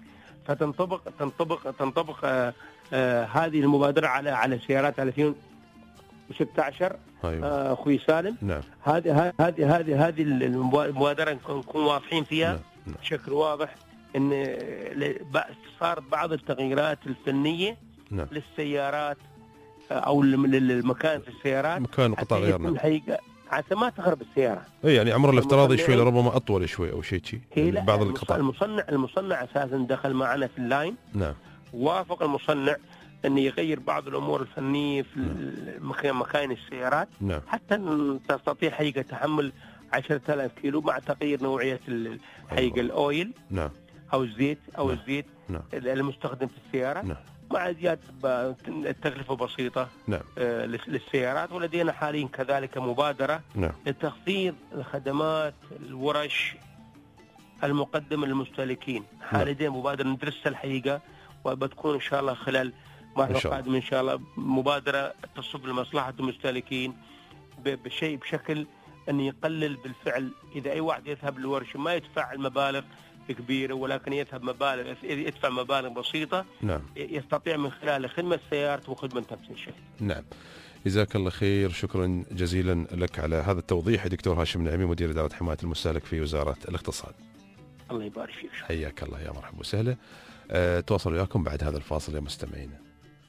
فتنطبق تنطبق تنطبق آه آه هذه المبادرة على على سيارات ألفين وستة عشر. أيوة. آه أخوي سالم، نعم. هذه هذه هذه هذه المبادرة نكون واضحين فيها. نعم. نعم. بشكل واضح ان صار بعض التغييرات الفنيه نعم. للسيارات او للمكان في السيارات، مكان قطع غيارنا حتى ما تخرب السياره. اي يعني عمره الافتراضي شوي لربما اطول شوي او شيء شيء يعني بعض القطع. المصنع المصنع اساسا دخل معنا في اللاين. نعم. وافق المصنع أن يغير بعض الأمور الفنية في نعم. مكاين السيارات. نعم. حتى تستطيع حقيقة تحمل عشرة آلاف كيلو مع تغيير نوعية حقيقة الأويل. نعم. أو الزيت أو نعم. الزيت نعم. المستخدم في السيارة. نعم. مع زيادة التكلفة بسيطة. نعم. للسيارات. ولدينا حاليا كذلك مبادرة نعم. لتخفيض الخدمات الورش المقدمة للمستهلكين. حاليا مبادرة ندرسها الحقيقة، وبتكون إن شاء الله خلال مرة قادمة إن شاء الله مبادرة تصب لمصلحة المستهلكين بشيء بشكل أن يقلل بالفعل. إذا أي واحد يذهب للورشة ما يدفع المبالغ كبيرة، ولكن يذهب مبالغ يدفع مبالغ بسيطة. نعم. يستطيع من خلال خدمة سيارته وخدمة نفس الشيء. نعم. جزاك الله خير، شكرا جزيلا لك على هذا التوضيح دكتور هاشم نعيمي، مدير إدارة حماية المستهلك في وزارة الاقتصاد. الله يبارك فيك. حياك الله، يا مرحبا وسهلا. أه تواصل وياكم بعد هذا الفاصل يا مستمعينا.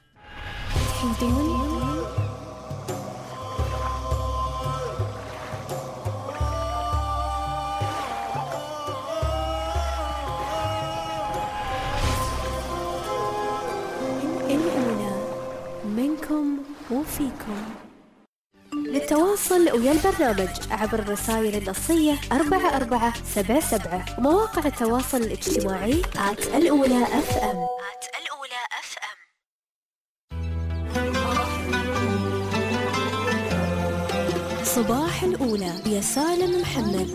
الأولى منكم وفيكم. للتواصل ويا البرنامج عبر الرسائل النصية أربعة أربعة سبعة سبعة ومواقع التواصل الاجتماعي آت الأولى أف أم آت الأولى أف أم. صباح الأولى يا سالم محمد.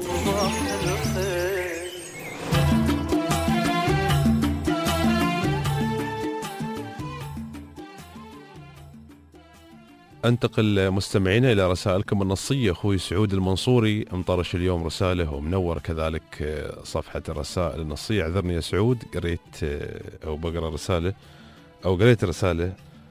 انتقل مستمعينا الى رسائلكم النصيه. اخوي سعود المنصوري مطرش اليوم رساله ومنور كذلك صفحه الرسائل النصيه. اعذرني يا سعود، قريت او بقرا رساله او قريت رساله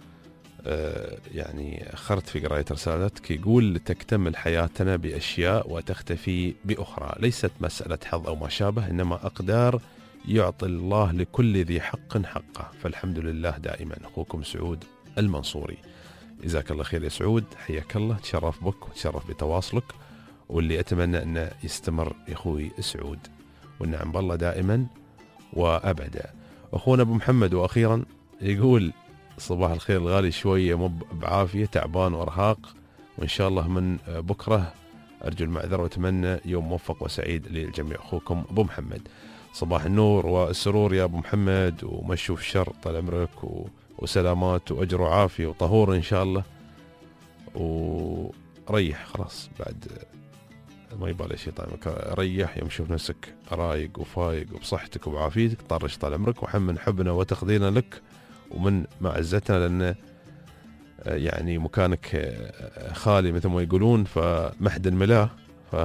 يعني اخرت في قراءه رسالتك. يقول: تكتمل حياتنا باشياء وتختفي باخرى، ليست مساله حظ او ما شابه، انما اقدار يعطي الله لكل ذي حق حقه، فالحمد لله دائما. اخوكم سعود المنصوري. جزاك الله خير يا سعود، حياك الله، تشرف بك وتشرف بتواصلك، واللي أتمنى أنه يستمر يا أخوي سعود، والنعم بالله دائما وأبدا. أخونا أبو محمد وأخيرا يقول: صباح الخير الغالي، شوية مب بعافية، تعبان وأرهاق، وإن شاء الله من بكرة أرجو المعذرة وأتمنى يوم موفق وسعيد للجميع. أخوكم أبو محمد. صباح النور والسرور يا أبو محمد، وما تشوف الشر، طال عمرك و وسلامات وأجر وعافية وطهور إن شاء الله، وريح خلاص بعد ما يبالي شيء. طيب ريح يوم شوف نفسك رايق وفايق وبصحتك وبعافيتك، طرش طال عمرك، وحمن حبنا وتقديرنا لك ومن معزتنا، لأن يعني مكانك خالي مثل ما يقولون، فمحد الملاه، ف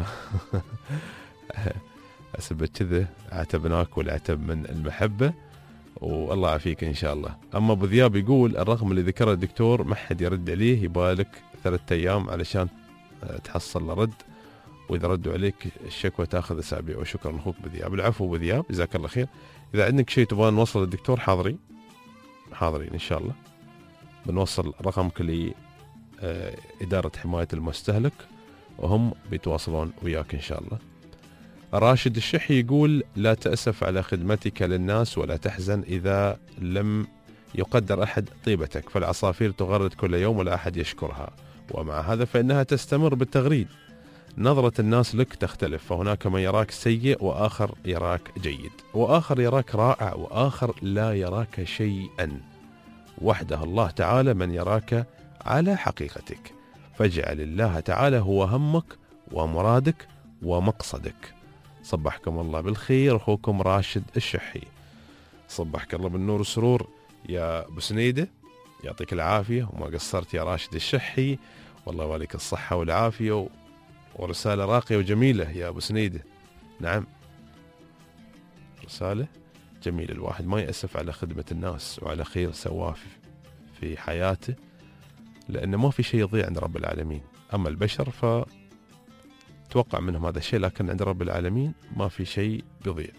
أسبت كذا عتبناك والعتب من المحبة، والله يعافيك إن شاء الله. أما أبو ذياب يقول: الرقم اللي ذكره الدكتور ما حد يرد عليه، يبالك ثلاثة أيام علشان تحصل رد، وإذا ردوا عليك الشكوى تأخذ أسابيع. وشكرا أخوك أبو ذياب. العفو أبو ذياب، جزاك الله خير. إذا عندك شيء تبغى نوصل للدكتور حاضرين حاضرين إن شاء الله، بنوصل رقمك لإدارة حماية المستهلك وهم بيتواصلون وياك إن شاء الله. راشد الشحي يقول: لا تأسف على خدمتك للناس ولا تحزن إذا لم يقدر أحد طيبتك، فالعصافير تغرد كل يوم ولا أحد يشكرها، ومع هذا فإنها تستمر بالتغريد. نظرة الناس لك تختلف، فهناك من يراك سيء وآخر يراك جيد، وآخر يراك رائع، وآخر لا يراك شيئا. وحده الله تعالى من يراك على حقيقتك، فاجعل الله تعالى هو همك ومرادك ومقصدك. صبحكم الله بالخير، أخوكم راشد الشحي. صبحك الله بالنور والسرور يا أبو سنيدة، يعطيك العافية وما قصرت يا راشد الشحي، والله يواليك الصحة والعافية، ورسالة راقية وجميلة يا أبو سنيدة. نعم، رسالة جميل. الواحد ما يأسف على خدمة الناس وعلى خير سواه في حياته، لأنه ما في شيء يضيع عند رب العالمين. أما البشر فتوقع منهم هذا الشيء، لكن عند رب العالمين ما في شيء بيضيع.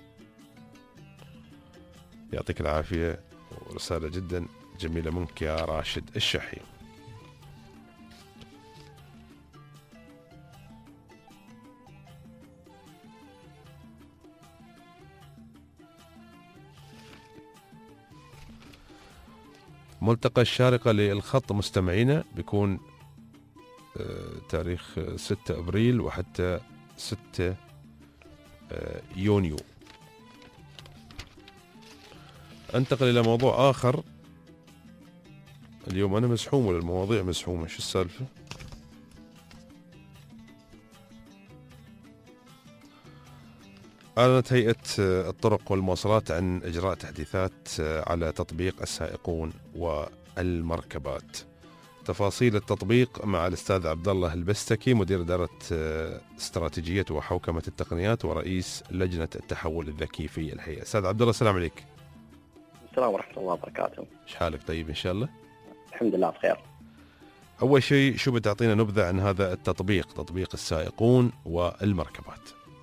يعطيك العافية، ورسالة جدا جميلة منك يا راشد الشحي. ملتقى الشارقة للخط مستمعينا بيكون تاريخ ستة أبريل وحتى ستة يونيو. انتقل إلى موضوع آخر. اليوم أنا مزحوم ولا المواضيع مزحومة؟ شو السالفة؟ أعلنت هيئة الطرق والمواصلات عن إجراء تحديثات على تطبيق السائقون والمركبات. تفاصيل التطبيق مع الأستاذ عبد الله البستكي، مدير إدارة استراتيجية وحوكمة التقنيات ورئيس لجنة التحول الذكي في الهيئة. أستاذ عبد الله، السلام عليك. السلام ورحمة الله وبركاته. إيش حالك؟ طيب إن شاء الله. الحمد لله بخير. أول شيء شو بتعطينا نبذة عن هذا التطبيق، تطبيق السائقون والمركبات؟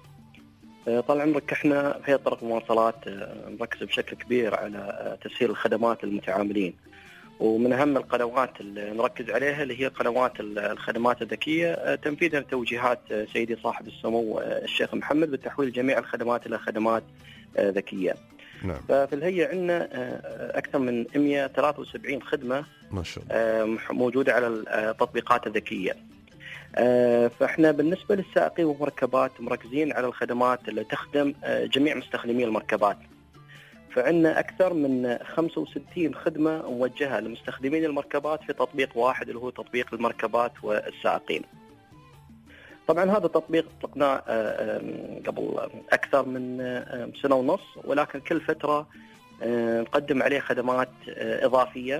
طال عمرك، احنا في طرق المواصلات نركز بشكل كبير على تسهيل الخدمات للمتعاملين، ومن اهم القنوات اللي نركز عليها اللي هي قنوات الخدمات الذكيه، تنفيذا لتوجيهات سيدي صاحب السمو الشيخ محمد بتحويل جميع الخدمات الى خدمات ذكيه. نعم. ففي الهيئه عندنا اكثر من مئة وثلاثة وسبعين خدمه ما شاء الله موجوده على التطبيقات الذكيه. فاحنا بالنسبه للسائقين والمركبات مركزين على الخدمات اللي تخدم جميع مستخدمي المركبات. فعندنا اكثر من خمسة وستين خدمه موجهه لمستخدمين المركبات في تطبيق واحد اللي هو تطبيق المركبات والسائقين. طبعا هذا التطبيق اطلقناه قبل اكثر من سنه ونص، ولكن كل فتره نقدم عليه خدمات اضافيه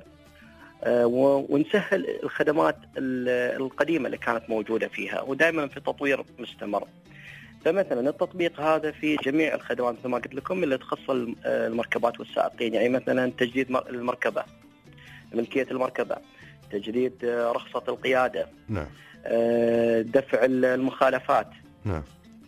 ونسهل الخدمات القديمة اللي كانت موجودة فيها، ودائما في تطوير مستمر. فمثلا التطبيق هذا في جميع الخدمات مثل ما قلت لكم اللي تخص المركبات والسائقين، يعني مثلا تجديد المركبة، ملكية المركبة، تجديد رخصة القيادة، نعم، دفع المخالفات، نعم،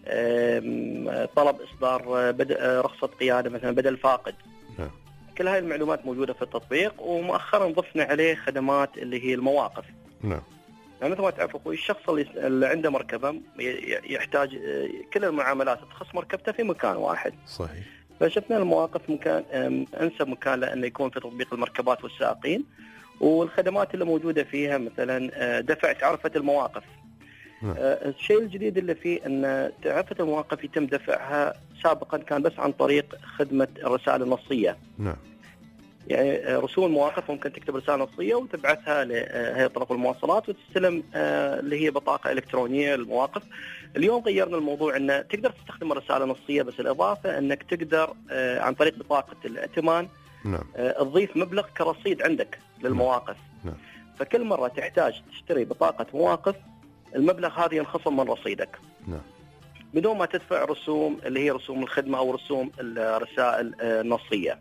طلب إصدار رخصة قيادة مثلا بدل فاقد. نعم. كل هاي المعلومات موجودة في التطبيق، ومؤخرا ضفنا عليه خدمات اللي هي المواقف. نعم. يعني مثل ما تعرف أخوي، الشخص اللي عنده مركبة يحتاج كل المعاملات تخص مركبته في مكان واحد. صحيح. فشفنا المواقف مكان أنسب مكان لأنه يكون في تطبيق المركبات والسائقين، والخدمات اللي موجودة فيها مثلا دفع تعرفة المواقف. نعم. الشيء الجديد اللي فيه أن تعرفة المواقف يتم دفعها، سابقا كان بس عن طريق خدمة الرسائل النصية. نعم. يعني رسوم المواقف ممكن تكتب رسالة نصية وتبعثها لهيئة طرق المواصلات وتستلم اللي هي بطاقة إلكترونية للمواقف. اليوم غيرنا الموضوع أنه تقدر تستخدم الرسالة النصية، بس الإضافة أنك تقدر عن طريق بطاقة الائتمان نعم. تضيف مبلغ كرصيد عندك للمواقف. نعم. فكل مرة تحتاج تشتري بطاقة مواقف المبلغ هذا ينخصم من رصيدك. نعم. بدون ما تدفع رسوم اللي هي رسوم الخدمة أو رسوم الرسائل النصية.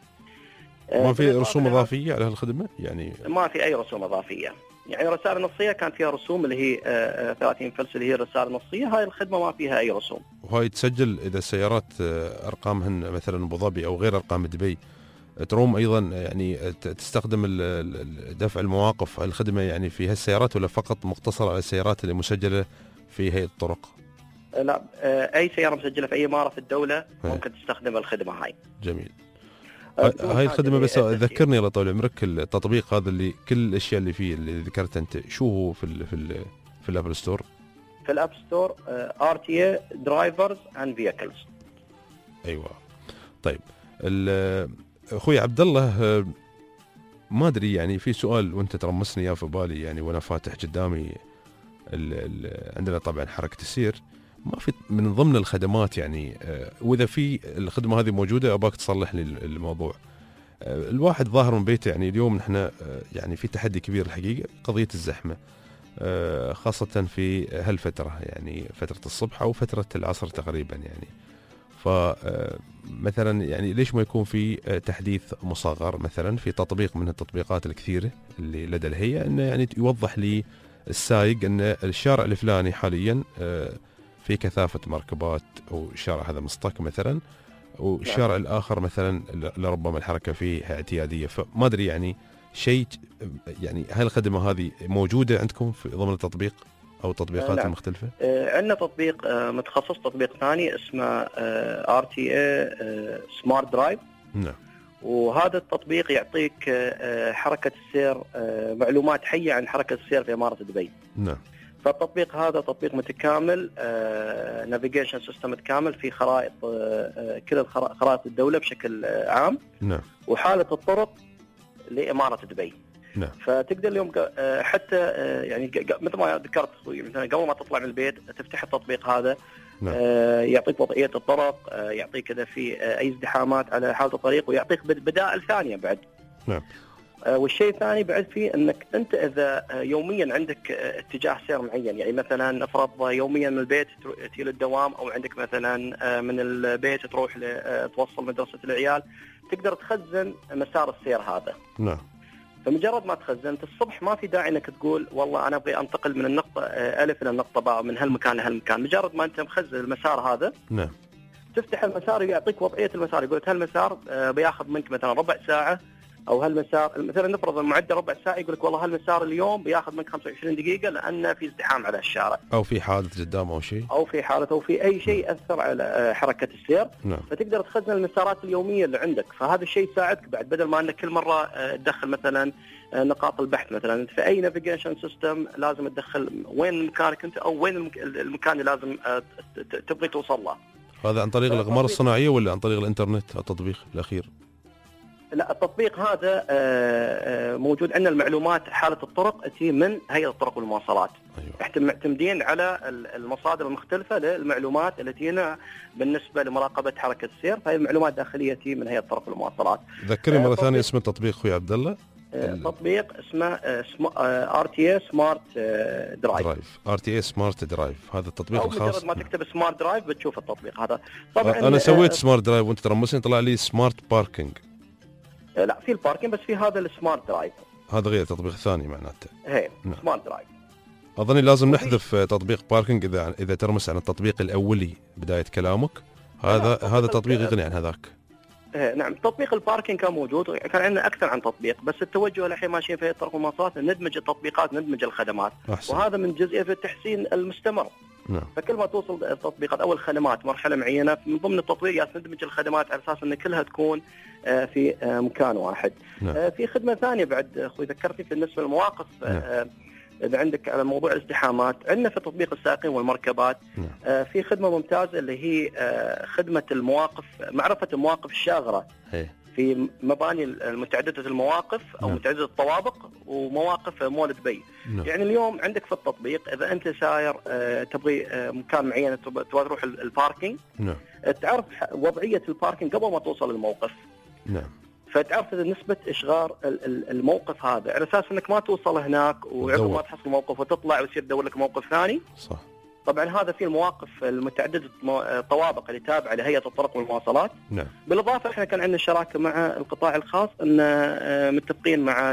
ما في رسوم إضافية على هالخدمة؟ يعني ما في أي رسوم إضافية. يعني الرسائل النصية كان فيها رسوم اللي هي ثلاثين فلس اللي هي الرسائل النصية، هاي الخدمة ما فيها أي رسوم. وهاي تسجل إذا السيارات أرقامهن مثلا أبو ظبي أو غير أرقام دبي تروم أيضا، يعني تستخدم دفع المواقف الخدمة يعني في هالسيارات، ولا فقط مقتصرة على السيارات اللي مسجلة في هيئة الطرق؟ لا، أي سيارة مسجلة في أي إمارة في الدولة ممكن تستخدم الخدمة هاي. جميل. هاي الخدمة بس ذكرني الله طول عمرك، التطبيق هذا اللي كل الأشياء اللي فيه اللي ذكرت أنت، شو هو في ال في ال في الأبل ستور؟ في الأب ستور آر تي إيه درايفرز أند فيكلز. أيوة. طيب أخوي عبد الله، ما أدري يعني في سؤال وأنت ترمسني إياه في بالي، يعني وأنا فاتح قدامي ال ال عندنا طبعا حركة السير، ما في من ضمن الخدمات يعني، وإذا في الخدمة هذه موجودة أباك تصلح لي الموضوع. الواحد ظاهر من بيته، يعني اليوم نحن يعني في تحدي كبير الحقيقة، قضية الزحمة خاصة في هالفترة، يعني فترة الصبح أو فترة العصر تقريبا يعني. فمثلا يعني ليش ما يكون في تحديث مصغر مثلا في تطبيق من التطبيقات الكثيرة اللي لدى الهيئة، انه يعني يوضح لي السائق ان الشارع الفلاني حاليا في كثافة مركبات، او الشارع هذا مصطك مثلا، والشارع الآخر مثلا لربما الحركة فيه اعتيادية. فما أدري يعني شيء، يعني هل الخدمة هذه موجودة عندكم في ضمن التطبيق أو التطبيقات نعم. المختلفة؟ آه عندنا تطبيق آه متخصص، تطبيق ثاني اسمه آه آر تي إيه سمارت درايف. نعم. وهذا التطبيق يعطيك آه حركة السير، آه معلومات حية عن حركة السير في إمارة دبي. نعم. فالتطبيق هذا تطبيق متكامل، نافيجيشن سيستم متكامل في خرائط آه كل خرائط الدولة بشكل آه عام. نعم. وحالة الطرق لإمارة دبي. نعم. فتقدر اليوم حتى يعني مثل ما ذكرت مثلا قبل ما تطلع من البيت تفتح التطبيق هذا. نعم. يعطيك وضعية الطرق، يعطيك إذا في أي ازدحامات على حالة الطريق، ويعطيك بدائل ثانية بعد. نعم. والشيء الثاني بعد فيه أنك أنت إذا يوميا عندك اتجاه سير معين، يعني مثلا نفرض يوميا من البيت تيجي للدوام، أو عندك مثلا من البيت تروح توصل مدرسة العيال، تقدر تخزن مسار السير هذا. نعم. فمجرد ما تخزنت الصبح ما في داعي انك تقول والله انا ابغى انتقل من النقطه الف الى النقطه باء، من هالمكان لهالمكان. مجرد ما انت مخزن المسار هذا، نعم، تفتح المسار ويعطيك وضعيه المسار، يقول هالمسار بياخذ منك مثلا ربع ساعه، او هالمسار مثلا نفرض المعدل ربع ساعه، يقول لك والله هالمسار اليوم بياخذ منك خمسة وعشرين دقيقه لان في ازدحام على الشارع، او في حادث قدام، او شيء او في حاله او في اي شيء اثر على حركه السير. نعم. فتقدر تخزن المسارات اليوميه اللي عندك، فهذا الشيء يساعدك بعد، بدل ما انك كل مره تدخل مثلا نقاط البحث مثلا في اي نافيجيشن سيستم لازم تدخل وين مكانك انت، او وين المكان اللي لازم تبغي توصل له. هذا عن طريق الاقمار الصناعيه ولا عن طريق الانترنت التطبيق الاخير؟ لا، التطبيق هذا موجود عندنا. المعلومات حالة الطرق تجي من هيئة الطرق والمواصلات. أيوة. احنا معتمدين على المصادر المختلفة للمعلومات التي تجينا بالنسبة لمراقبة حركة السير، فهي المعلومات الداخلية تجي من هيئة الطرق والمواصلات. ذكرني مرة ثانية اسم التطبيق اخوي عبد الله. تطبيق اسمه آر تي إيه سمارت درايف. آر تي إيه سمارت درايف، هذا التطبيق الخاص. مجرد ما تكتب سمارت درايف بتشوف التطبيق هذا. طبعا انا سويت سمارت درايف وانت ترمسني طلع لي سمارت باركينج. لا، في الباركينج بس في هذا السمارت درايف. هذا غير التطبيق الثاني معناته. هي نعم. سمارت درايف. اظني لازم نحذف تطبيق باركينج اذا اذا ترمس عن التطبيق الاولي بداية كلامك. هذا هذا تطبيق يغني عن هذاك. نعم، تطبيق الباركينج كان موجود، كان عندنا اكثر عن تطبيق، بس التوجه الحين ماشيين في الطرق والمواصلات ندمج التطبيقات، ندمج الخدمات. أحسن. وهذا من جزئيه في التحسين المستمر. نعم. فكل ما توصل التطبيقات او الخدمات مرحله معينه من ضمن التطبيق ندمج الخدمات على اساس ان كلها تكون في مكان واحد. نعم. في خدمه ثانيه بعد اخوي ذكرتني بالنسبه للمواقف. نعم. إذا عندك على موضوع الازدحامات، عندنا في تطبيق السائقين والمركبات نعم. في خدمة ممتازة اللي هي خدمة المواقف، معرفة المواقف الشاغرة. هي. في مباني المتعددة المواقف أو نعم. متعددة الطوابق ومواقف مول دبي. نعم. يعني اليوم عندك في التطبيق إذا أنت ساير تبغي مكان معين تبغى تروح الباركينج، نعم. تعرف وضعية الباركينج قبل ما توصل الموقف. نعم. فتعرف نسبة إشغار الموقف هذا على أساس أنك ما توصل هناك وعقب ما تحصل موقف وتطلع ويصير تدور لك موقف ثاني. صح. طبعا هذا في المواقف المتعددة الطوابق اللي تابعة لهيئة الطرق والمواصلات. نعم. بالإضافة احنا كان عندنا شراكة مع القطاع الخاص ان متفقين مع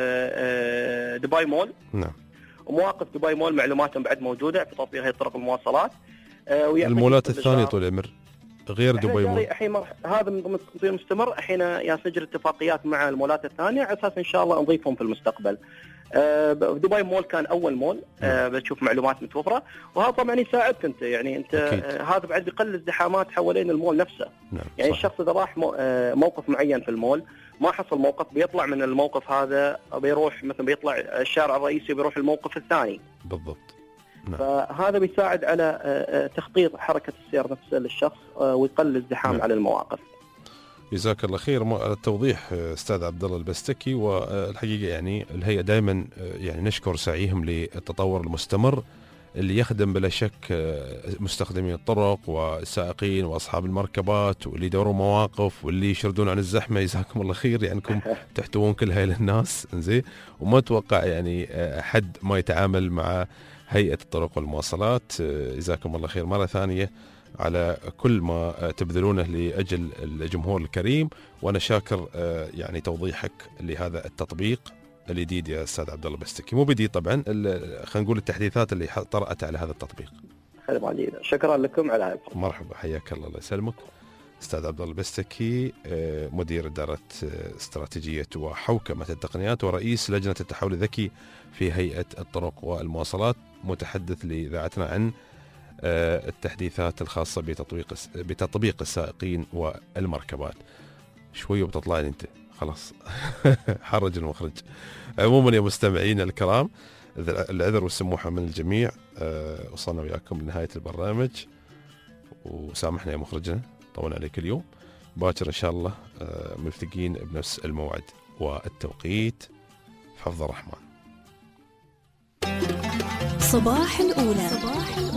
دبي مول. نعم. ومواقف دبي مول معلوماتهم بعد موجودة في تطبيق هيئة الطرق والمواصلات. المولات الثانية طول العمر غير دبي مول. الحين هذا من ضمن التطوير المستمر، الحين يا نجري اتفاقيات مع المولات الثانيه على اساس ان شاء الله نضيفهم في المستقبل. آه دبي مول كان اول مول، آه بتشوف معلومات متوفره، وهذا طبعا يساعدك انت، يعني انت آه هذا بعد بيقلل ازدحامات حوالين المول نفسه. نعم. يعني صح. الشخص اذا راح مو آه موقف معين في المول ما حصل موقف، بيطلع من الموقف هذا بيروح مثلا بيطلع الشارع الرئيسي بيروح الموقف الثاني. بالضبط. نعم. فهذا بيساعد على تخطيط حركة السير نفسها للشخص ويقلل الازدحام. نعم. على المواقف. جزاك الله خير التوضيح استاذ عبد الله البستكي. والحقيقة يعني الهيئة دائما يعني نشكر سعيهم للتطور المستمر اللي يخدم بلا شك مستخدمي الطرق والسائقين واصحاب المركبات واللي يدوروا مواقف واللي يشردون عن الزحمه. جزاكم الله خير، يعني انكم تحتوون كل هاي الناس زين، وما اتوقع يعني حد ما يتعامل مع هيئه الطرق والمواصلات. جزاكم الله خير مره ثانيه. على كل ما تبذلونه لأجل الجمهور الكريم، وأنا شاكر يعني توضيحك لهذا التطبيق الجديد يا أستاذ عبد الله البستكي. مو بديد طبعا، خلينا نقول التحديثات اللي طرأت على هذا التطبيق. شكرا لكم على هذا. مرحبا، حياك الله، الله يسلمك. أستاذ عبد الله البستكي، مدير إدارة استراتيجية وحوكمة التقنيات ورئيس لجنة التحول الذكي في هيئة الطرق والمواصلات، متحدث لإذاعتنا عن التحديثات الخاصة بتطبيق بتطبيق السائقين والمركبات. شوية بتطلع لي أنت خلاص حرج المخرج. عموما يا مستمعين الكرام، العذر والسموحة من الجميع، وصلنا وياكم لنهاية البرنامج، وسامحنا يا مخرجنا طولنا عليك اليوم. باكر إن شاء الله ملتقين بنفس الموعد والتوقيت في حفظ الرحمن. صباح الأولى. صباح الأولى.